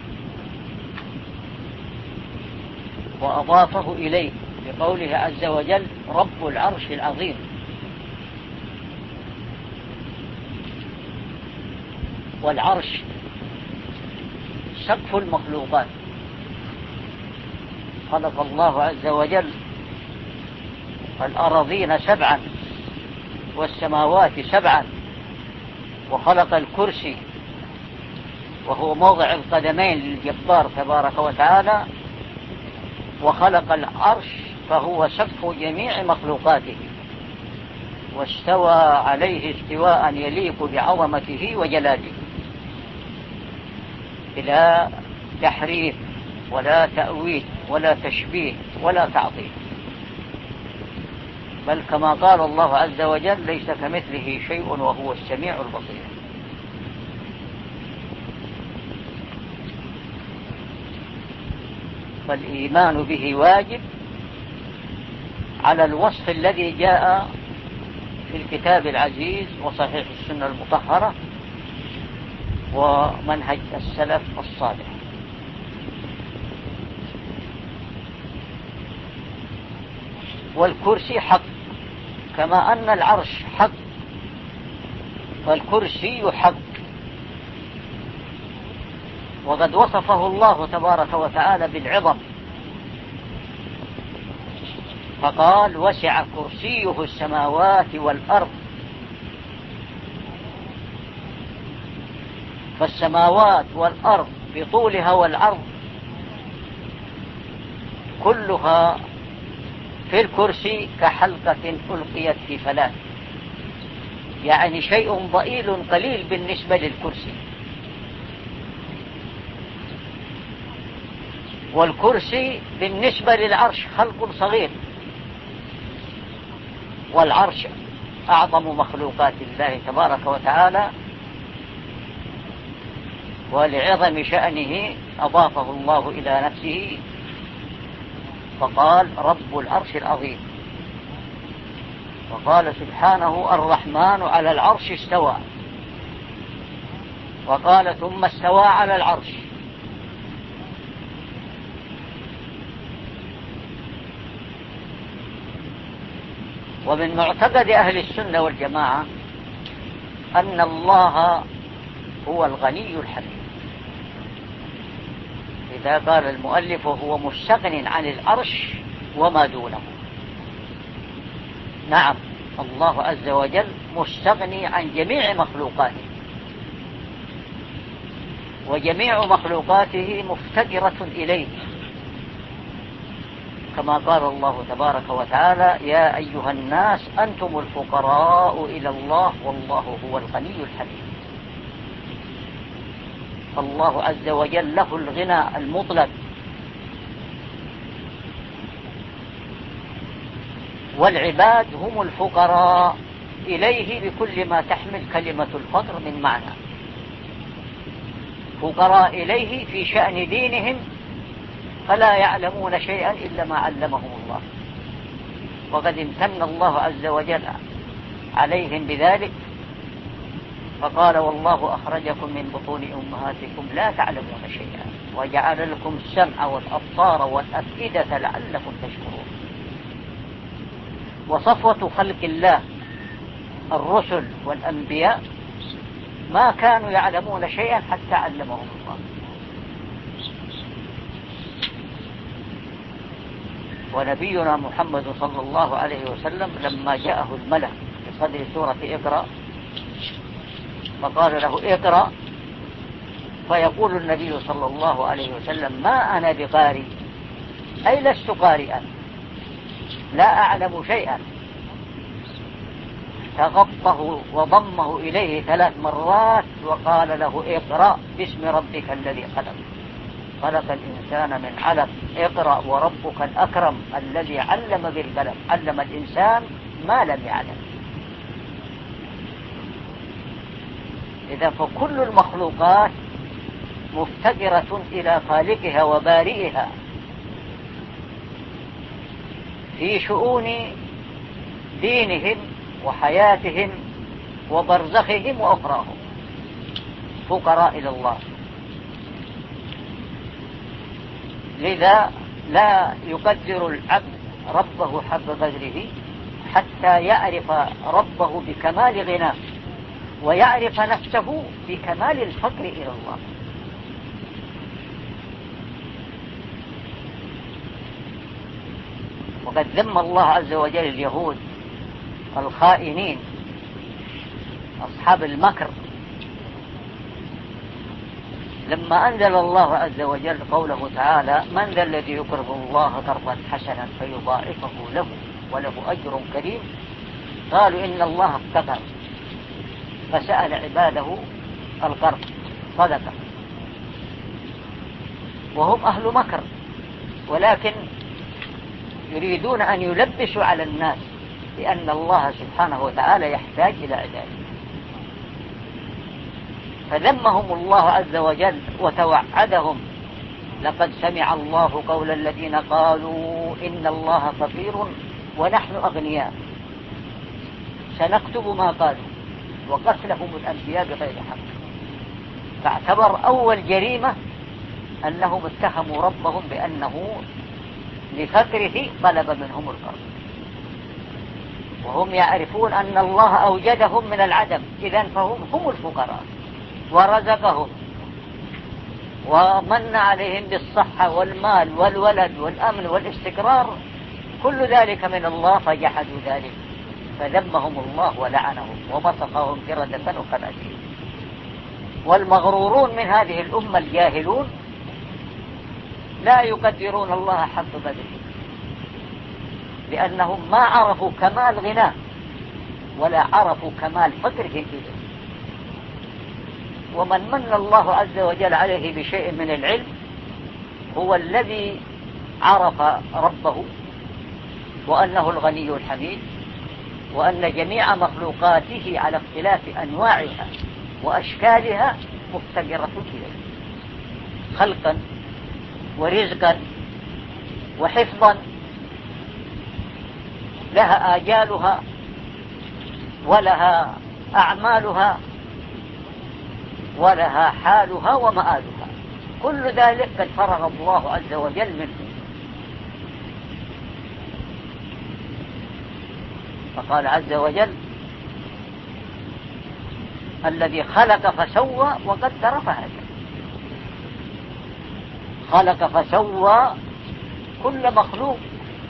وأضافه إليه بقوله عز وجل رب العرش العظيم. والعرش سقف المخلوقات، خلق الله عز وجل الأراضين سبعا والسماوات سبعا، وخلق الكرسي وهو موضع القدمين للجبار تبارك وتعالى، وخلق العرش فهو سقف جميع مخلوقاته، واستوى عليه استواء يليق بعظمته وجلاله، بلا تحريف ولا تأويل ولا تشبيه ولا تعطيل، بل كما قال الله عز وجل ليس كمثله شيء وهو السميع البصير. فالإيمان به واجب على الوصف الذي جاء في الكتاب العزيز وصحيح السنة المطهرة ومنهج السلف الصالح. والكرسي حق، كما أن العرش حق فالكرسي حق. وقد وصفه الله تبارك وتعالى بالعظم فقال وسع كرسيه السماوات والأرض. فالسماوات والأرض بطولها والعرض كلها في الكرسي كحلقة ألقيت في فلاة، يعني شيء ضئيل قليل بالنسبة للكرسي. والكرسي بالنسبة للعرش خلق صغير، والعرش أعظم مخلوقات الله تبارك وتعالى، ولعظم شأنه أضافه الله إلى نفسه فقال رب العرش العظيم. وقال سبحانه الرحمن على العرش استوى، وقال ثم استوى على العرش. ومن معتقد أهل السنة والجماعة أن الله هو الغني الحميد. إذا قال المؤلف هو مستغن عن العرش وما دونه، نعم الله عز وجل مستغني عن جميع مخلوقاته، وجميع مخلوقاته مفتقرة إليه، كما قال الله تبارك وتعالى يا أيها الناس أنتم الفقراء إلى الله والله هو الغني الحميد. فالله عز وجل له الغنى المطلق، والعباد هم الفقراء إليه بكل ما تحمل كلمة الفقر من معنى. فقراء إليه في شأن دينهم فلا يعلمون شيئا إلا ما علمهم الله، وقد امتن الله عز وجل عليهم بذلك فقال والله أخرجكم من بطون أمهاتكم لا تعلمون شيئا وجعل لكم السمع والأبصار والأفئدة لعلكم تشكرون. وصفوة خلق الله الرسل والأنبياء ما كانوا يعلمون شيئا حتى علمهم الله. ونبينا محمد صلى الله عليه وسلم لما جاءه الملك بصدر سورة اقرأ فقال له اقرأ، فيقول النبي صلى الله عليه وسلم ما أنا بقارئ، أي لست قارئا، لا أعلم شيئا. فغطه وضمه إليه ثلاث مرات وقال له اقرأ باسم ربك الذي خلق، خلق الإنسان من علق، اقرأ وربك الأكرم الذي علم بالقلم، علم الإنسان ما لم يعلم. إذا فكل المخلوقات مفتقرة إلى خالقها وبارئها في شؤون دينهم وحياتهم وبرزخهم وأخراهم، فقراء إلى الله. لذا لا يقدر العبد ربه حق قدره حتى يعرف ربه بكمال غناه، ويعرف نفسه بكمال الفقر إلى الله. وقد ذم الله عز وجل اليهود الخائنين أصحاب المكر لما أنزل الله عز وجل قوله تعالى من ذا الذي يقرض الله قرضا حسنا فيضاعفه له وله أجر كريم، قالوا إن الله افتقر فسأل عباده القرض صدقة، وهم أهل مكر، ولكن يريدون أن يلبسوا على الناس لأن الله سبحانه وتعالى يحتاج إلى عباده. فذمهم الله عز وجل وتوعدهم لقد سمع الله قول الذين قالوا إن الله فقير ونحن أغنياء سنكتب ما قالوا وقتلهم الأنبياء بغير حق. فاعتبر أول جريمة أنهم اتهموا ربهم بأنه لفقره طلب منهم القرض، وهم يعرفون أن الله أوجدهم من العدم، إذن فهم هم الفقراء، ورزقهم ومن عليهم بالصحة والمال والولد والأمن والاستقرار، كل ذلك من الله، فجحدوا ذلك فذمهم الله ولعنهم ومسخهم كردة وخنازير. والمغرورون من هذه الأمة الجاهلون لا يقدرون الله حق قدره، لأنهم ما عرفوا كمال غناه ولا عرفوا كمال فقرهم إليه. ومن من الله عز وجل عليه بشيء من العلم هو الذي عرف ربه وأنه الغني الحميد، وأن جميع مخلوقاته على اختلاف أنواعها وأشكالها مفتقرة إليه خلقا ورزقا وحفظا، لها آجالها ولها أعمالها ولها حالها ومآلها، كل ذلك قد فرغ الله عز وجل منه. فقال عز وجل الذي خلق فسوى وقدر فهدى، خلق فسوى كل مخلوق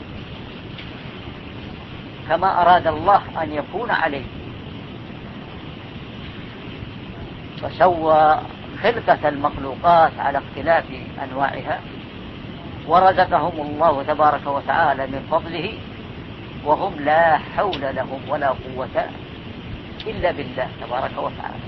كما أراد الله أن يكون عليه، فسوى خلقة المخلوقات على اختلاف أنواعها، ورزقهم الله تبارك وتعالى من فضله وهم لا حول لهم ولا قوة إلا بالله تبارك وتعالى.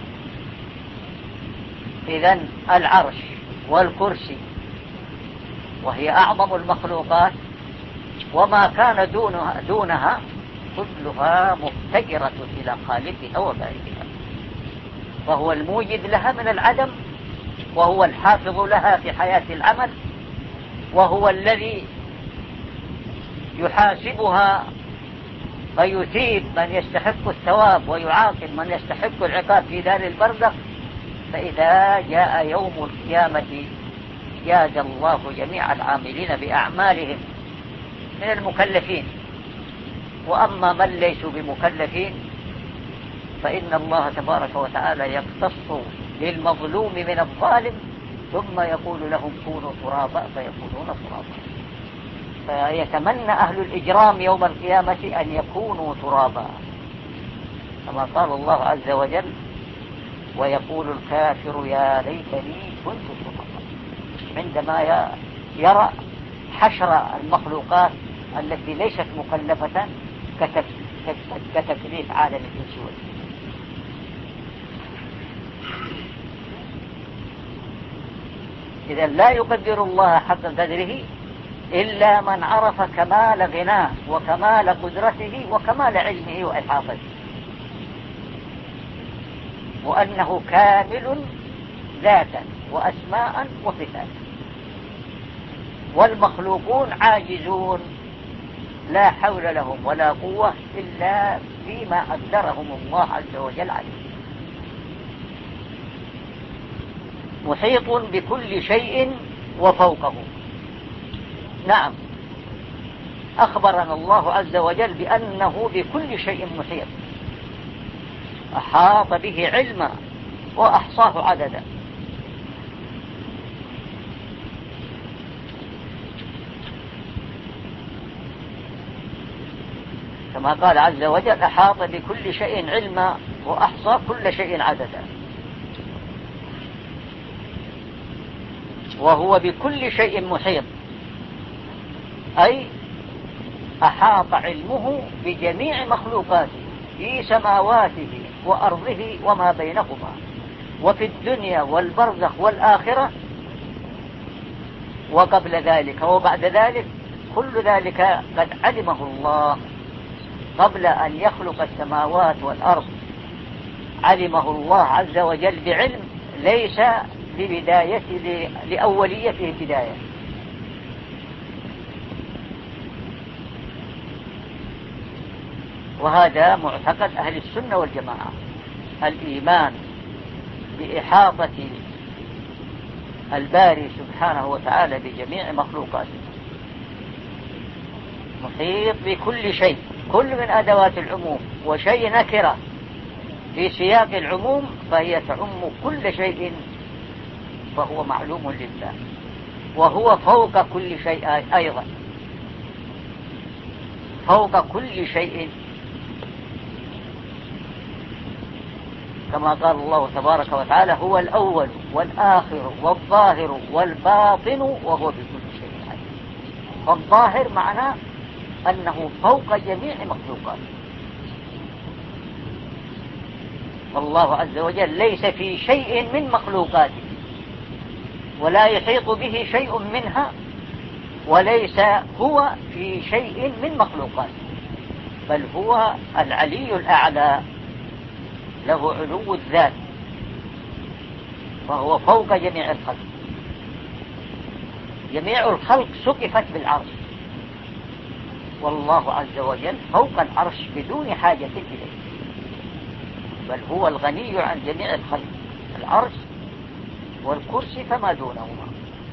إذن العرش والكرسي وهي أعظم المخلوقات وما كان دونها, دونها كلها مفتقرة إلى خالقها وبارئها، وهو الموجد لها من العدم، وهو الحافظ لها في حياة العمل، وهو الذي يحاسبها فيثيب من يستحق الثواب ويعاقب من يستحق العقاب في دار البرزخ. فإذا جاء يوم القيامة جاز الله جميع العاملين بأعمالهم من المكلفين، وأما من ليسوا بمكلفين فإن الله تبارك وتعالى يقتص للمظلوم من الظالم ثم يقول لهم كونوا ترابا فيكونون ترابا. فيتمنى أهل الإجرام يوم القيامة أن يكونوا ترابا كما قال الله عز وجل ويقول الكافر يا ليتني كنت ترابا، عندما يرى حشر المخلوقات التي ليست مكلفة كتكليف عالم الإنس والجن. إذا لا يقدر الله حق قدره إلا من عرف كمال غناه وكمال قدرته وكمال علمه وإحاطته، وأنه كامل ذاتا وأسماء وصفات، والمخلوقون عاجزون لا حول لهم ولا قوة إلا فيما قدرهم الله عز وجل عليه. محيط بكل شيء وفوقه. نعم، أخبرنا الله عز وجل بأنه بكل شيء محيط، أحاط به علما وأحصاه عددا. كما قال عز وجل أحاط بكل شيء علما وأحصى كل شيء عددا. وهو بكل شيء محيط، أي أحاط علمه بجميع مخلوقاته في سماواته وأرضه وما بينهما وفي الدنيا والبرزخ والآخرة وقبل ذلك وبعد ذلك. كل ذلك قد علمه الله قبل أن يخلق السماوات والأرض، علمه الله عز وجل بعلم ليس لبداية لأوليته بداية. وهذا معتقد أهل السنة والجماعة، الإيمان بإحاطة الباري سبحانه وتعالى بجميع مخلوقاته، محيط بكل شيء، كل من أدوات العموم، وشيء نكرة في سياق العموم فهي تعم كل شيء، فهو معلوم لله، وهو فوق كل شيء أيضا، فوق كل شيء، كما قال الله تبارك وتعالى هو الأول والآخر والظاهر والباطن وهو بكل شيء عليم. فالظاهر معناه أنه فوق جميع مخلوقاته، والله عز وجل ليس في شيء من مخلوقاته ولا يحيط به شيء منها، وليس هو في شيء من مخلوقاته، بل هو العلي الأعلى له علو الذات، وهو فوق جميع الخلق. جميع الخلق سقفت بالعرش، والله عز وجل فوق العرش بدون حاجة إليه، بل هو الغني عن جميع الخلق، العرش والكرسي فما دونهما.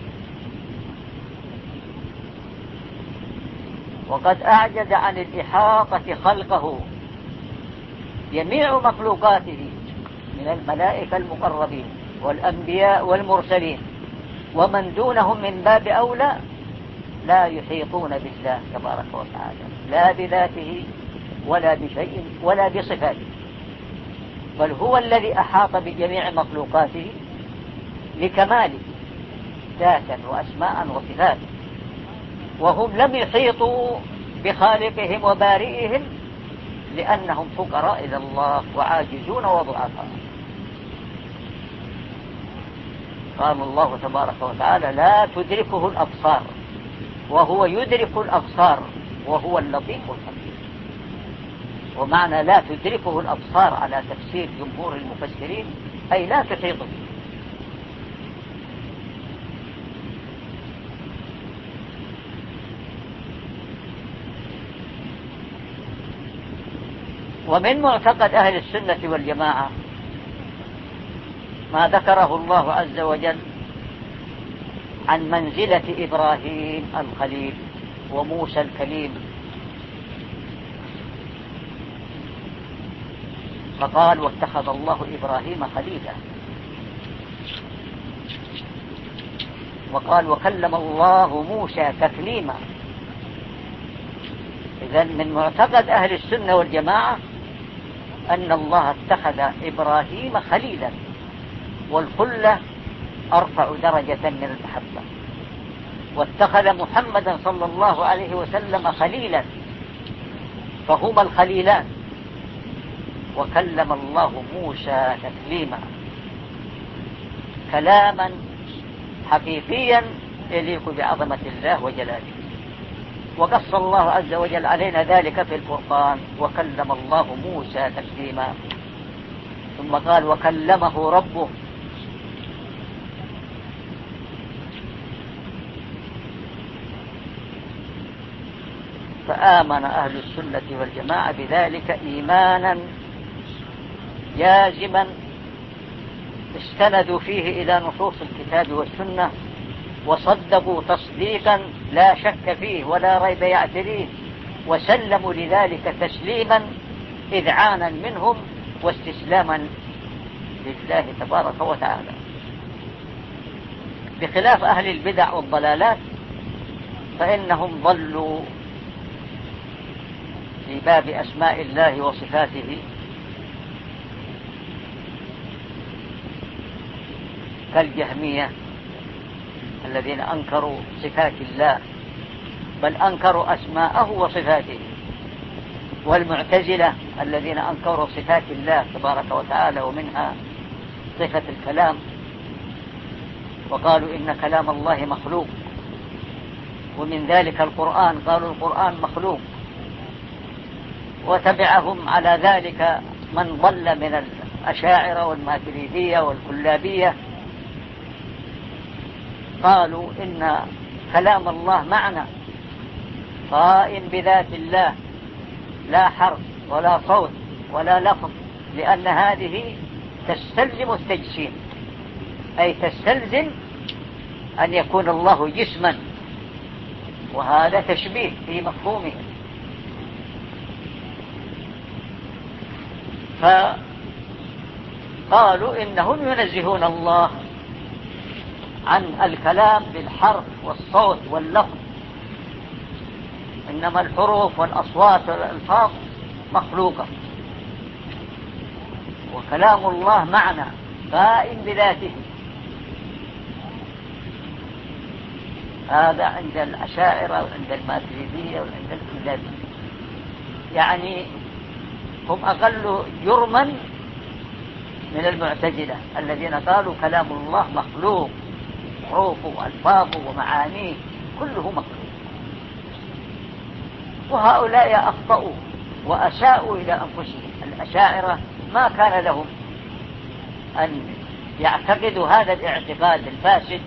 وقد أعجز عن الإحاطة خلقه جميع مخلوقاته من الملائكة المقربين والأنبياء والمرسلين ومن دونهم من باب أولى لا يحيطون بالله تبارك وتعالى، لا بذاته ولا بشيء ولا بصفاته، بل هو الذي أحاط بجميع مخلوقاته لكماله ذاتا وأسماء وصفات، وهم لم يحيطوا بخالقهم وبارئهم لأنهم فقراء إلى الله وعاجزون وضعفاء. قال الله تبارك وتعالى لا تدركه الأبصار وهو يدرك الأبصار وهو اللطيف الخبير. ومعنى لا تدركه الأبصار على تفسير جمهور المفسرين أي لا تحيط به. ومن معتقد أهل السنة والجماعة ما ذكره الله عز وجل عن منزلة إبراهيم الخليل وموسى الكليم فقال واتخذ الله إبراهيم خليلا، وقال وكلم الله موسى تكليما. إذن من معتقد أهل السنة والجماعة أن الله اتخذ إبراهيم خليلا، والخلة أرفع درجة من المحبة، واتخذ محمدا صلى الله عليه وسلم خليلا، فهما الخليلان. وكلم الله موسى تكليما، كلاما حقيقيا يليق بعظمة الله وجلاله. وقص الله عز وجل علينا ذلك في الفرقان، وكلم الله موسى تكليما. ثم قال وكلمه ربه. فآمن أهل السنة والجماعة بذلك إيمانا جازما استندوا فيه إلى نصوص الكتاب والسنة، وصدقوا تصديقا لا شك فيه ولا ريب يعتريه، وسلموا لذلك تسليما إذعانا منهم واستسلاما لله تبارك وتعالى، بخلاف أهل البدع والضلالات فإنهم ضلوا في باب أسماء الله وصفاته، كالجهمية الذين أنكروا صفات الله بل أنكروا أسماءه وصفاته، والمعتزلة الذين أنكروا صفات الله تبارك وتعالى ومنها صفة الكلام، وقالوا إن كلام الله مخلوق، ومن ذلك القرآن، قالوا القرآن مخلوق. وتبعهم على ذلك من ضل من الأشاعرة والماتريدية والكلابية، قالوا إن كلام الله معنى قائم بذات الله، لا حرف ولا صوت ولا لفظ، لأن هذه تستلزم التجسيم، أي تستلزم أن يكون الله جسما، وهذا تشبيه في مفهومه. فقالوا إنهم ينزهون الله عن الكلام بالحرف والصوت واللفظ، إنما الحروف والأصوات والألفاظ مخلوقة، وكلام الله معنى قائم بذاته. هذا عند الأشاعرة وعند الماتريدية وعند الكلابية، يعني هم أقل جرما من المعتزلة الذين قالوا كلام الله مخلوق، حروفه وألفاظه ومعانيه كله مخلوق. وهؤلاء أخطأوا وأساءوا إلى أنفسهم. الأشاعرة ما كان لهم أن يعتقدوا هذا الاعتقاد الفاسد،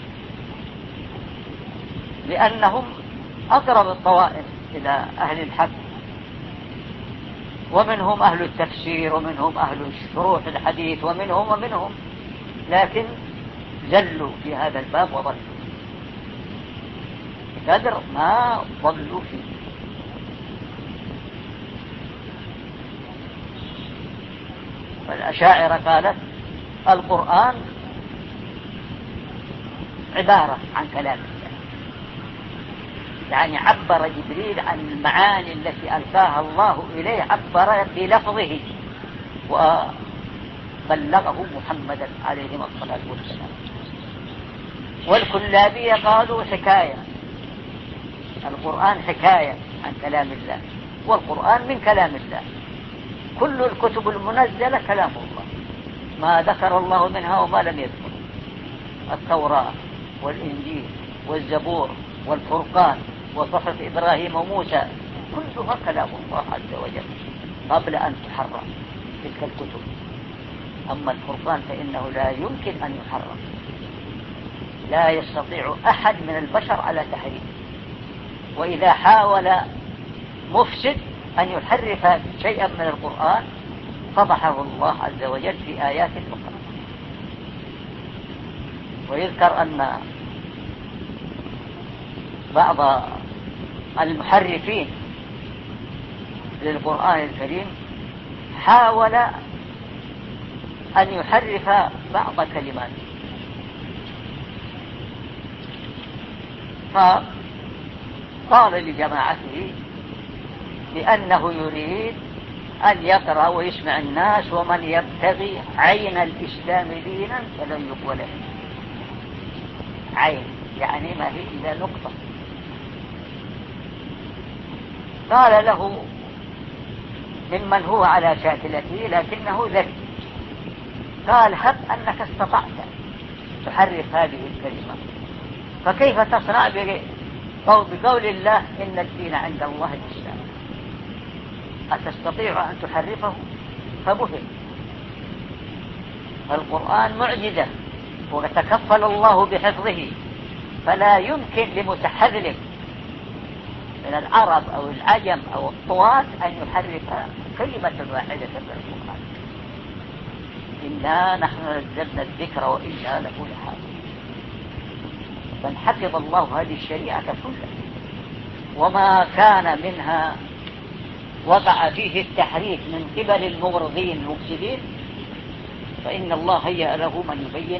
لأنهم أقرب الطوائف إلى أهل الحق، ومنهم أهل التفسير ومنهم أهل شروح الحديث ومنهم ومنهم لكن زلوا في هذا الباب وضلوا بقدر ما ضلوا فيه. والأشاعرة قالت القرآن عبارة عن كلام الله، يعني عبر جبريل عن المعاني التي ألقاها الله إليه، عبر بلفظه وبلغه محمدا عليه الصلاة والسلام. والكلابية قالوا حكاية، القرآن حكاية عن كلام الله، والقرآن من كلام الله. كل الكتب المنزلة كلام الله، ما ذكر الله منها وما لم يذكر، التوراة والإنجيل والزبور والفرقان وصحف إبراهيم وموسى كلها كلام الله عز وجل قبل أن تحرم تلك الكتب. أما الفرقان فإنه لا يمكن أن يحرم، لا يستطيع أحد من البشر على تحريمه، وإذا حاول مفسد أن يحرف شيئا من القرآن فضحه الله عز وجل في آيات أخرى. ويذكر أن بعض المحرفين للقرآن الكريم حاول أن يحرف بعض كلماته. فقال لجماعته بأنه يريد أن يقرأ ويسمع الناس: ومن يبتغي عين الإسلام دينا فلن يقبل منه. عين يعني ما هي إلا نقطة. قال له ممن هو على شاكلته لكنه ذكي، قال: هب أنك استطعت تحرف هذه الكلمة، فكيف تصنع بقول الله إن الدين عند الله الإسلام؟ أتستطيع أن تحرفه؟ فبهت. القرآن معجزة وتكفل الله بحفظه، فلا يمكن لمتحرف من العرب أو العجم أو الطوات أن يحرف كلمة واحدة من القرآن. إنا نحن نزلنا الذكر وإنا له لحافظون. بل حفظ الله هذه الشريعة كلها، وما كان منها وقع فيه التحريف من قبل المغرضين المفسدين فإن الله هيأ له من يبين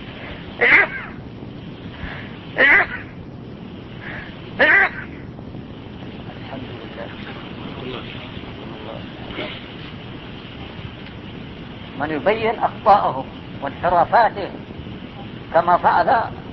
الحمد لله من يبين أخطاءهم وانحرافاتهم، كما فعل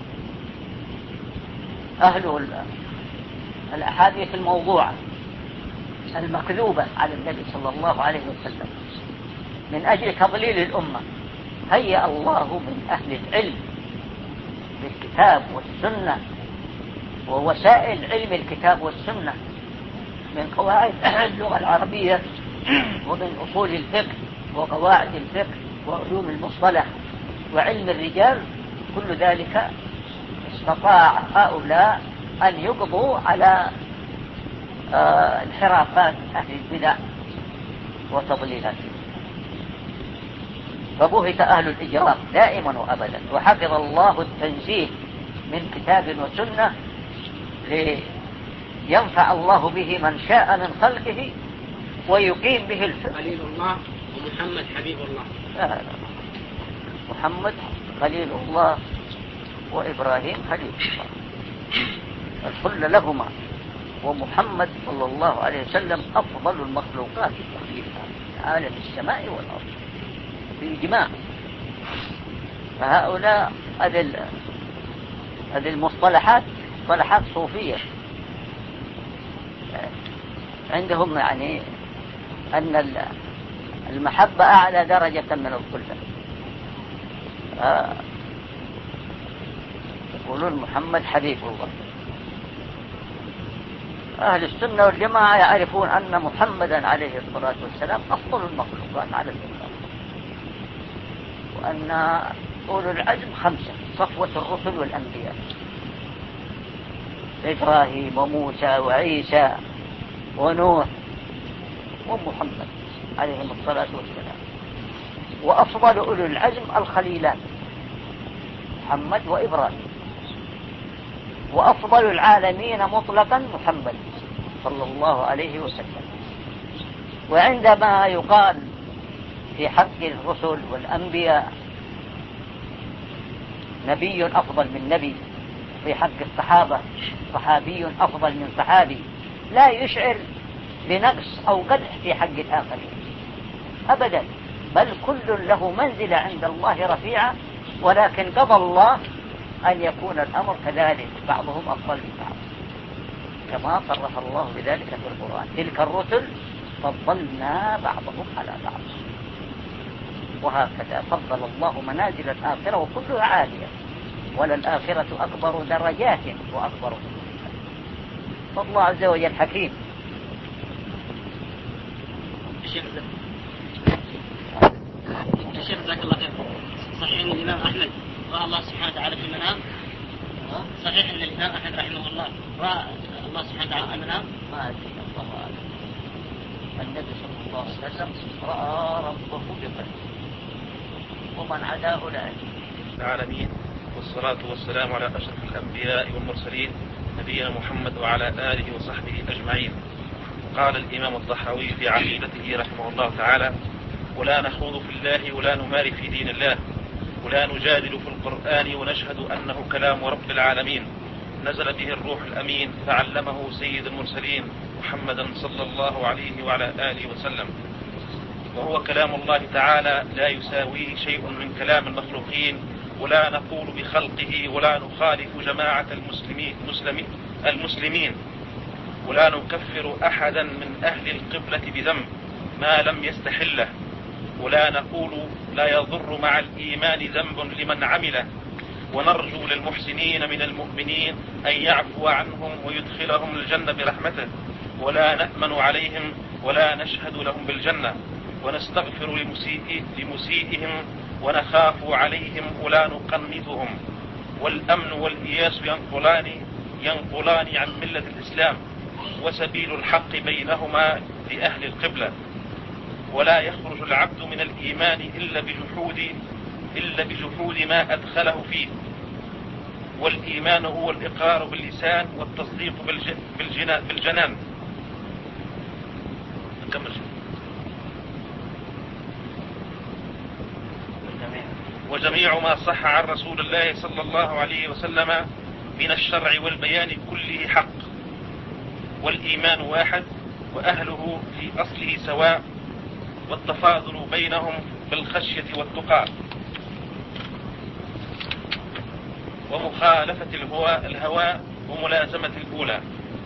أهل الأحاديث الموضوعة المكذوبة على النبي صلى الله عليه وسلم من أجل تضليل الأمة. هيأ الله من أهل العلم بالكتاب والسنة ووسائل علم الكتاب والسنة من قواعد اللغة العربية ومن أصول الفقه وقواعد الفقه وعلوم المصطلح وعلم الرجال. كل ذلك استطاع هؤلاء أن يقضوا على آه انحرافات أهل البدع وتضليلاتهم. فبهت أهل الإجرام دائما وأبدا، وحفظ الله التنزيل من كتاب وسنة لينفع الله به من شاء من خلقه ويقيم به الفقه. خليل الله ومحمد حبيب الله. لا لا. محمد خليل الله وإبراهيم خليل الله، الكل لهما، ومحمد صلى الله عليه وسلم أفضل المخلوقات كلها في عالم السماء والأرض بإجماع. فهؤلاء هذه المصطلحات مصطلحات صوفية عندهم، يعني أن المحبة أعلى درجة من الخلة. يقولون محمد حبيب الله. أهل السنة والجماعة يعرفون أن محمدا عليه الصلاة والسلام أفضل المخلوقات على الإطلاق، وأن أولو العزم خمسة صفوة الرسل والأنبياء: إبراهيم وموسى وعيسى ونوح ومحمد عليهم الصلاة والسلام. وأفضل أولو العزم الخليلان محمد وإبراهيم. وأفضل العالمين مطلقا محمد صلى الله عليه وسلم. وعندما يقال في حق الرسل والأنبياء نبي أفضل من نبي، في حق الصحابة صحابي أفضل من صحابي، لا يشعر بنقص أو قدح في حق الآخرين أبدا، بل كل له منزلة عند الله رفيعة، ولكن قضى الله أن يكون الأمر كذلك، بعضهم أفضل من بعض، كما صرف الله بذلك في القرآن: تلك الرسل فضلنا بعضهم على بعض. وهكذا فضل الله منازل الآخرة وكلها عالية، وللآخرة أكبر درجات وأكبر منزلة. فالله عز وجل حكيم. الشيخ الشيخ جزاك الله خير، صحيح أن الإمام أحمد رأى الله سبحانه وتعالى في المنام؟ صحيح أن الإمام أحمد رحمه الله رأى الله سبحانه وتعالى في المنام؟ ما أدري، الله أعلم. النبي صلى الله عليه وسلم رأى ربه بقلبه، ومن عداه لا يدري. العالمين، والصلاة والسلام على أشرف الأنبياء والمرسلين نبينا محمد وعلى آله وصحبه أجمعين. قال الإمام الضحاوي في عقيدته رحمه الله تعالى: ولا نخوض في الله ولا نماري في دين الله، ولا نجادل في القرآن ونشهد أنه كلام رب العالمين نزل به الروح الأمين فعلمه سيد المرسلين محمدا صلى الله عليه وعلى آله وسلم، وهو كلام الله تعالى لا يساويه شيء من كلام المخلوقين، ولا نقول بخلقه ولا نخالف جماعة المسلمين, مسلمين المسلمين ولا نكفر أحدا من أهل القبلة بذنب ما لم يستحله، ولا نقول لا يضر مع الإيمان ذنب لمن عمله، ونرجو للمحسنين من المؤمنين أن يعفو عنهم ويدخلهم الجنة برحمته، ولا نأمن عليهم ولا نشهد لهم بالجنة، ونستغفر لمسيء لمسيئهم ونخاف عليهم ولا نقنطهم. والأمن والإياس ينقلان ينقلان عن ملة الإسلام، وسبيل الحق بينهما لأهل القبلة، ولا يخرج العبد من الإيمان إلا بجحود إلا بجحود ما أدخله فيه. والإيمان هو الإقرار باللسان والتصديق بالجنان. نكمل. وجميع ما صح عن رسول الله صلى الله عليه وسلم من الشرع والبيان كله حق، والإيمان واحد وأهله في أصله سواء، والتفاضل بينهم بالخشية والتقى، ومخالفة الهوى, الهوى وملازمة الأولى.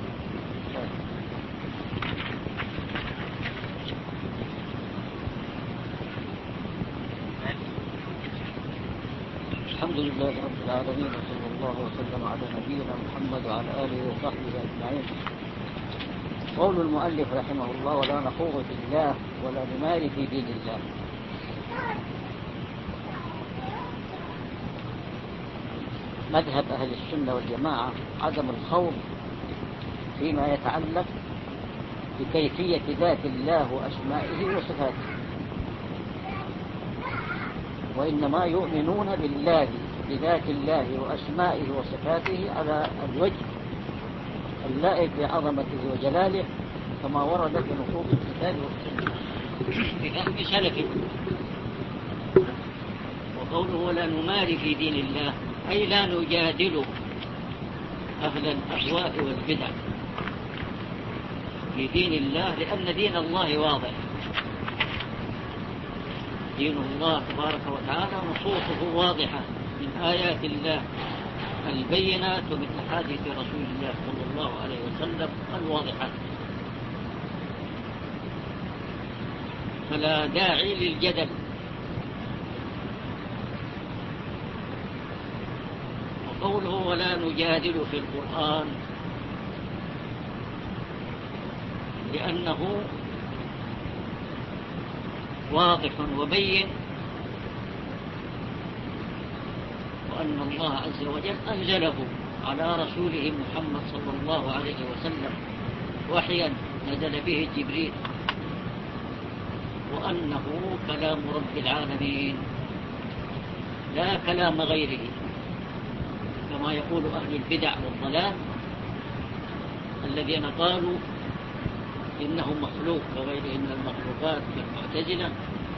الحمد لله رب العالمين، وصلى الله وسلم على نبينا محمد وعلى آله وصحبه أجمعين. قول المؤلف رحمه الله: ولا نخوض في الله ولا نماري في دين الله. مذهب أهل السنة والجماعة عدم الخوض فيما يتعلق بكيفية ذات الله وأسمائه وصفاته، وإنما يؤمنون بالله بذات الله وأسمائه وصفاته على الوجه اللائق بعظمته وجلاله كما ورد في نصوص الكتاب والسنة بفهم سلفه. وقوله ولا نماري في دين الله أي لا نجادل أهل الأهواء والبدع في دين الله، لأن دين الله واضح. دين الله تبارك وتعالى نصوصه واضحة من آيات الله البينات ومن أحاديث رسول الله صلى الله عليه وسلم الواضحات، فلا داعي للجدل. وقوله ولا نجادل في القرآن لأنه واضح وبين، وأن الله عز وجل أنزله على رسوله محمد صلى الله عليه وسلم وحيا نزل به جبريل، وأنه كلام رب العالمين لا كلام غيره، كما يقول أهل البدع والضلال الذين قالوا إنه مخلوق كغيره من المخلوقات كالمعتزلة،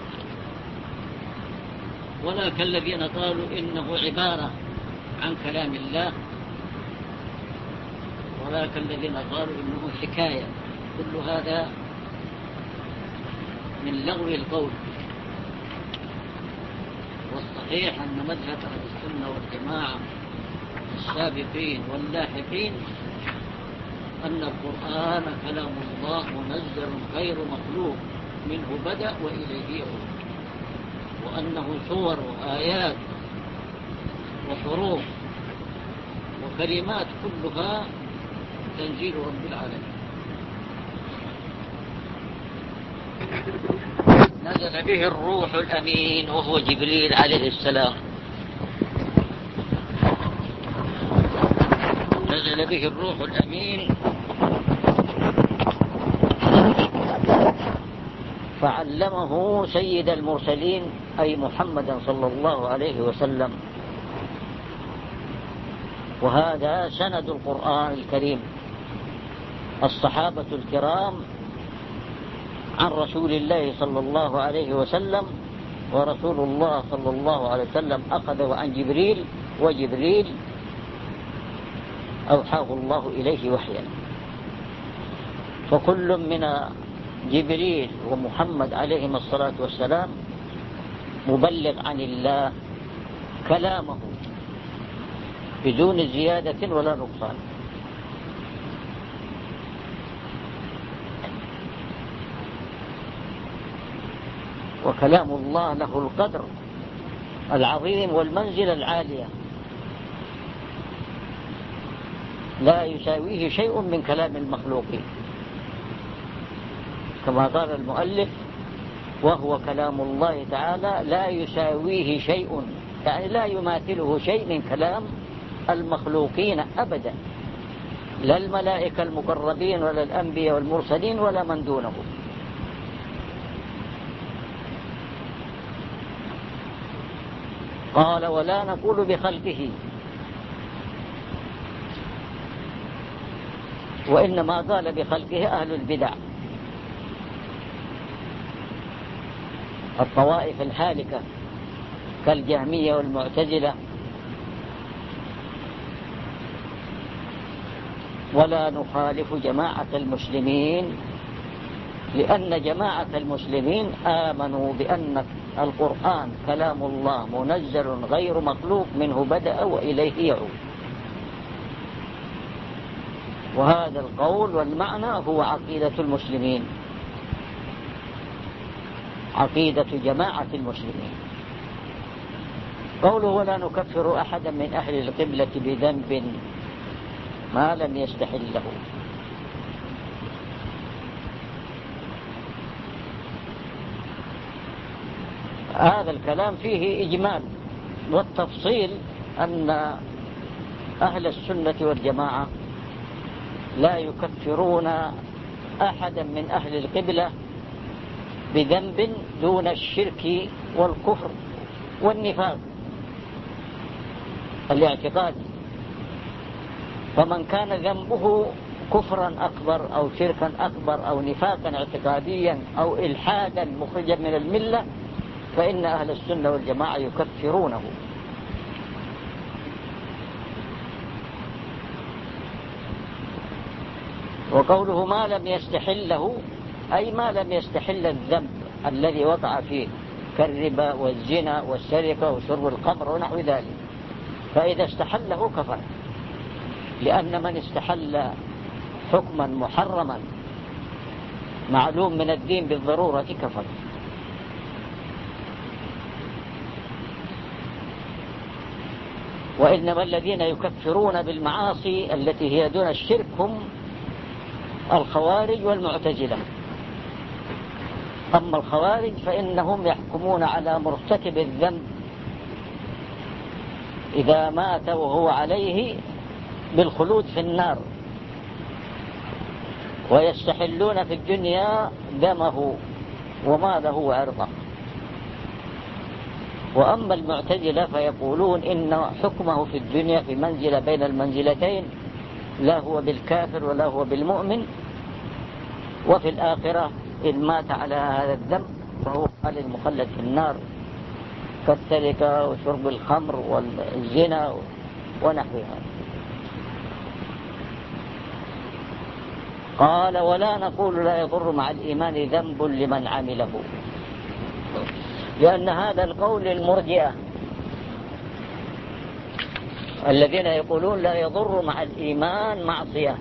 ولا كالذين قالوا إنه عبارة عن كلام الله، ولا كالذين قالوا إنه حكاية. كل هذا من لغو القول. والصحيح أن مذهب أهل السنة والجماعة السابقين واللاحقين أن القرآن كلام الله منزل غير مخلوق، منه بدأ وإليه يعود، وأنه صور وآيات وحروف وكلمات كلها تنزيل رب العالمين، نزل به الروح الأمين وهو جبريل عليه السلام، نزل به الروح الأمين فعلمه سيد المرسلين أي محمدا صلى الله عليه وسلم. وهذا سند القرآن الكريم. الصحابة الكرام عن رسول الله صلى الله عليه وسلم، ورسول الله صلى الله عليه وسلم أخذه عن جبريل، وجبريل أوحاه الله إليه وحيا. فكل من جبريل ومحمد عليهما الصلاة والسلام مبلغ عن الله كلامه بدون زيادة ولا نقصان. وكلام الله له القدر العظيم والمنزلة العالية، لا يساويه شيء من كلام المخلوقين، كما قال المؤلف: وهو كلام الله تعالى لا يساويه شيء، يعني لا يماثله شيء من كلام المخلوقين أبدا، لا الملائكة المقربين ولا الأنبياء والمرسلين ولا من دونه. قال: ولا نقول بخلقه، وإنما قال بخلقه أهل البدع، الطوائف الهالكة كالجهمية والمعتزلة. ولا نخالف جماعة المسلمين، لأن جماعة المسلمين آمنوا بأن القرآن كلام الله منزل غير مخلوق، منه بدأ وإليه يعود. وهذا القول والمعنى هو عقيدة المسلمين، عقيدة جماعة المسلمين. قوله: ولا نكفر أحدا من أهل القبلة بذنب ما لم يستحله. هذا الكلام فيه إجمال، والتفصيل أن أهل السنة والجماعة لا يكفرون أحدا من أهل القبلة بذنب دون الشرك والكفر والنفاق الاعتقادي. فمن كان ذنبه كفرا أكبر أو شركا أكبر أو نفاقا اعتقاديا أو إلحادا مخرجا من الملة، فإن أهل السنة والجماعة يكفرونه. وقوله: ما لم يستحله، أي ما لم يستحل الذنب الذي وقع فيه، كالربا والزنا والسرقة وشرب الخمر ونحو ذلك. فإذا استحله كفر، لأن من استحل حكما محرما معلوم من الدين بالضرورة كفر. وإنما الذين يكفرون بالمعاصي التي هي دون الشرك هم الخوارج والمعتزلة. أما الخوارج فإنهم يحكمون على مرتكب الذنب إذا مات وهو عليه بالخلود في النار، ويستحلون في الدنيا دمه وماله وعرضه. وأما المعتزلة فيقولون إن حكمه في الدنيا في منزلة بين المنزلتين، لا هو بالكافر ولا هو بالمؤمن، وفي الآخرة إن مات على هذا الذنب فهو قال المخلد في النار، كالسرقة وشرب الخمر والزنا ونحوها. قال: ولا نقول لا يضر مع الإيمان ذنب لمن عمله، لأن هذا القول المرجئة الذين يقولون لا يضر مع الإيمان معصية،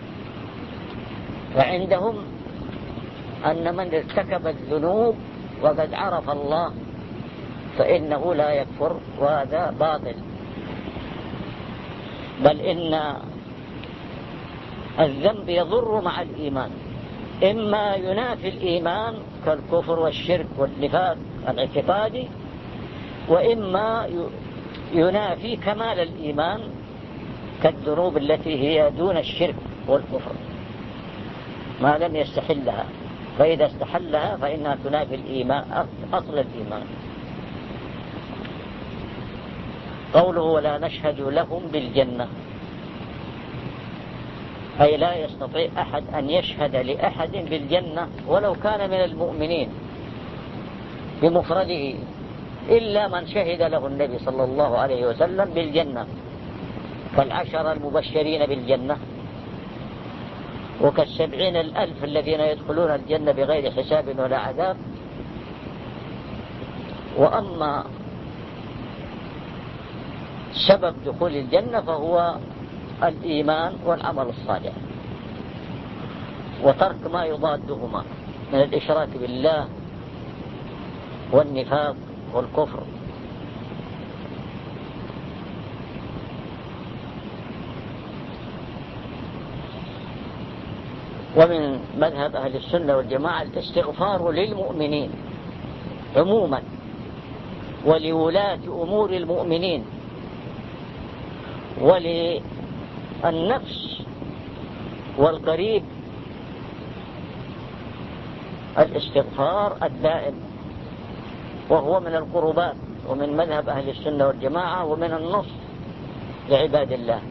فعندهم أن من ارتكب الذنوب وقد عرف الله فإنه لا يكفر، وهذا باطل. بل إن الذنب يضر مع الإيمان، إما ينافي الإيمان كالكفر والشرك والنفاق الاعتقادي، وإما ينافي كمال الإيمان كالذنوب التي هي دون الشرك والكفر ما لم يستحلها. فإذا استحلها فإنها تنافي الإيمان، أصل الإيمان. قوله: ولا نشهد لهم بالجنة، أي لا يستطيع أحد أن يشهد لأحد بالجنة ولو كان من المؤمنين بمفرده إلا من شهد له النبي صلى الله عليه وسلم بالجنة، كالعشر المبشرين بالجنة، وكالسبعين الألف الذين يدخلون الجنة بغير حساب ولا عذاب. وأما سبب دخول الجنة فهو الإيمان والعمل الصالح وترك ما يضادهما من الإشراك بالله والنفاق والكفر. ومن مذهب أهل السنة والجماعة الاستغفار للمؤمنين عموما ولولاة أمور المؤمنين وللنفس والقريب الاستغفار الدائم، وهو من القربات ومن مذهب أهل السنة والجماعة ومن النصح لعباد الله.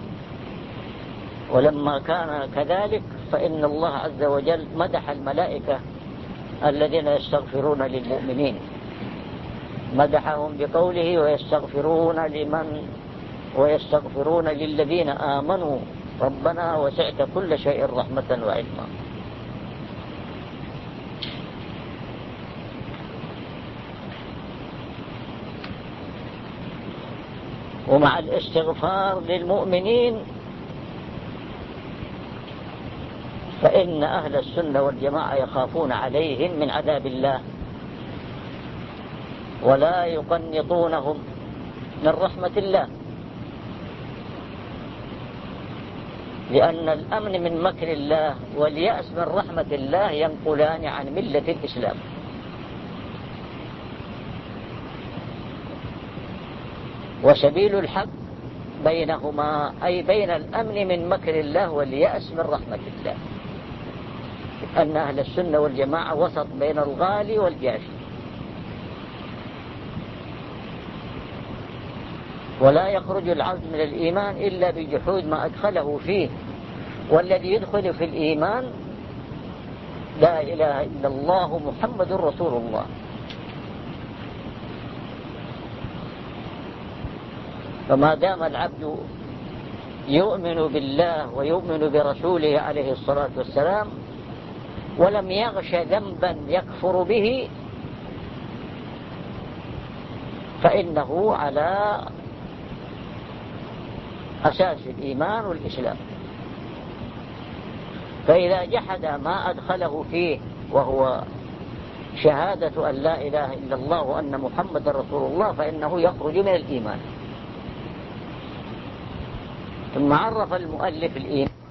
ولما كان كذلك فإن الله عز وجل مدح الملائكة الذين يستغفرون للمؤمنين، مدحهم بقوله ويستغفرون لمن ويستغفرون للذين آمنوا ربنا وسعت كل شيء رحمة وعلما. ومع الاستغفار للمؤمنين فإن أهل السنة والجماعة يخافون عليهم من عذاب الله ولا يقنطونهم من رحمة الله، لأن الأمن من مكر الله واليأس من رحمة الله ينقلان عن ملة الإسلام. وسبيل الحق بينهما أي بين الأمن من مكر الله واليأس من رحمة الله، أن أهل السنة والجماعة وسط بين الغالي والجافي، ولا يخرج العبد من الإيمان إلا بجحود ما أدخله فيه. والذي يدخل في الإيمان لا إله إلا الله محمد رسول الله. فما دام العبد يؤمن بالله ويؤمن برسوله عليه الصلاة والسلام ولم يغش ذنبا يكفر به فإنه على أساس الإيمان والإسلام. فإذا جحد ما أدخله فيه وهو شهادة أن لا إله إلا الله وأن محمد رسول الله فإنه يخرج من الإيمان. ثم عرف المؤلف الإيمان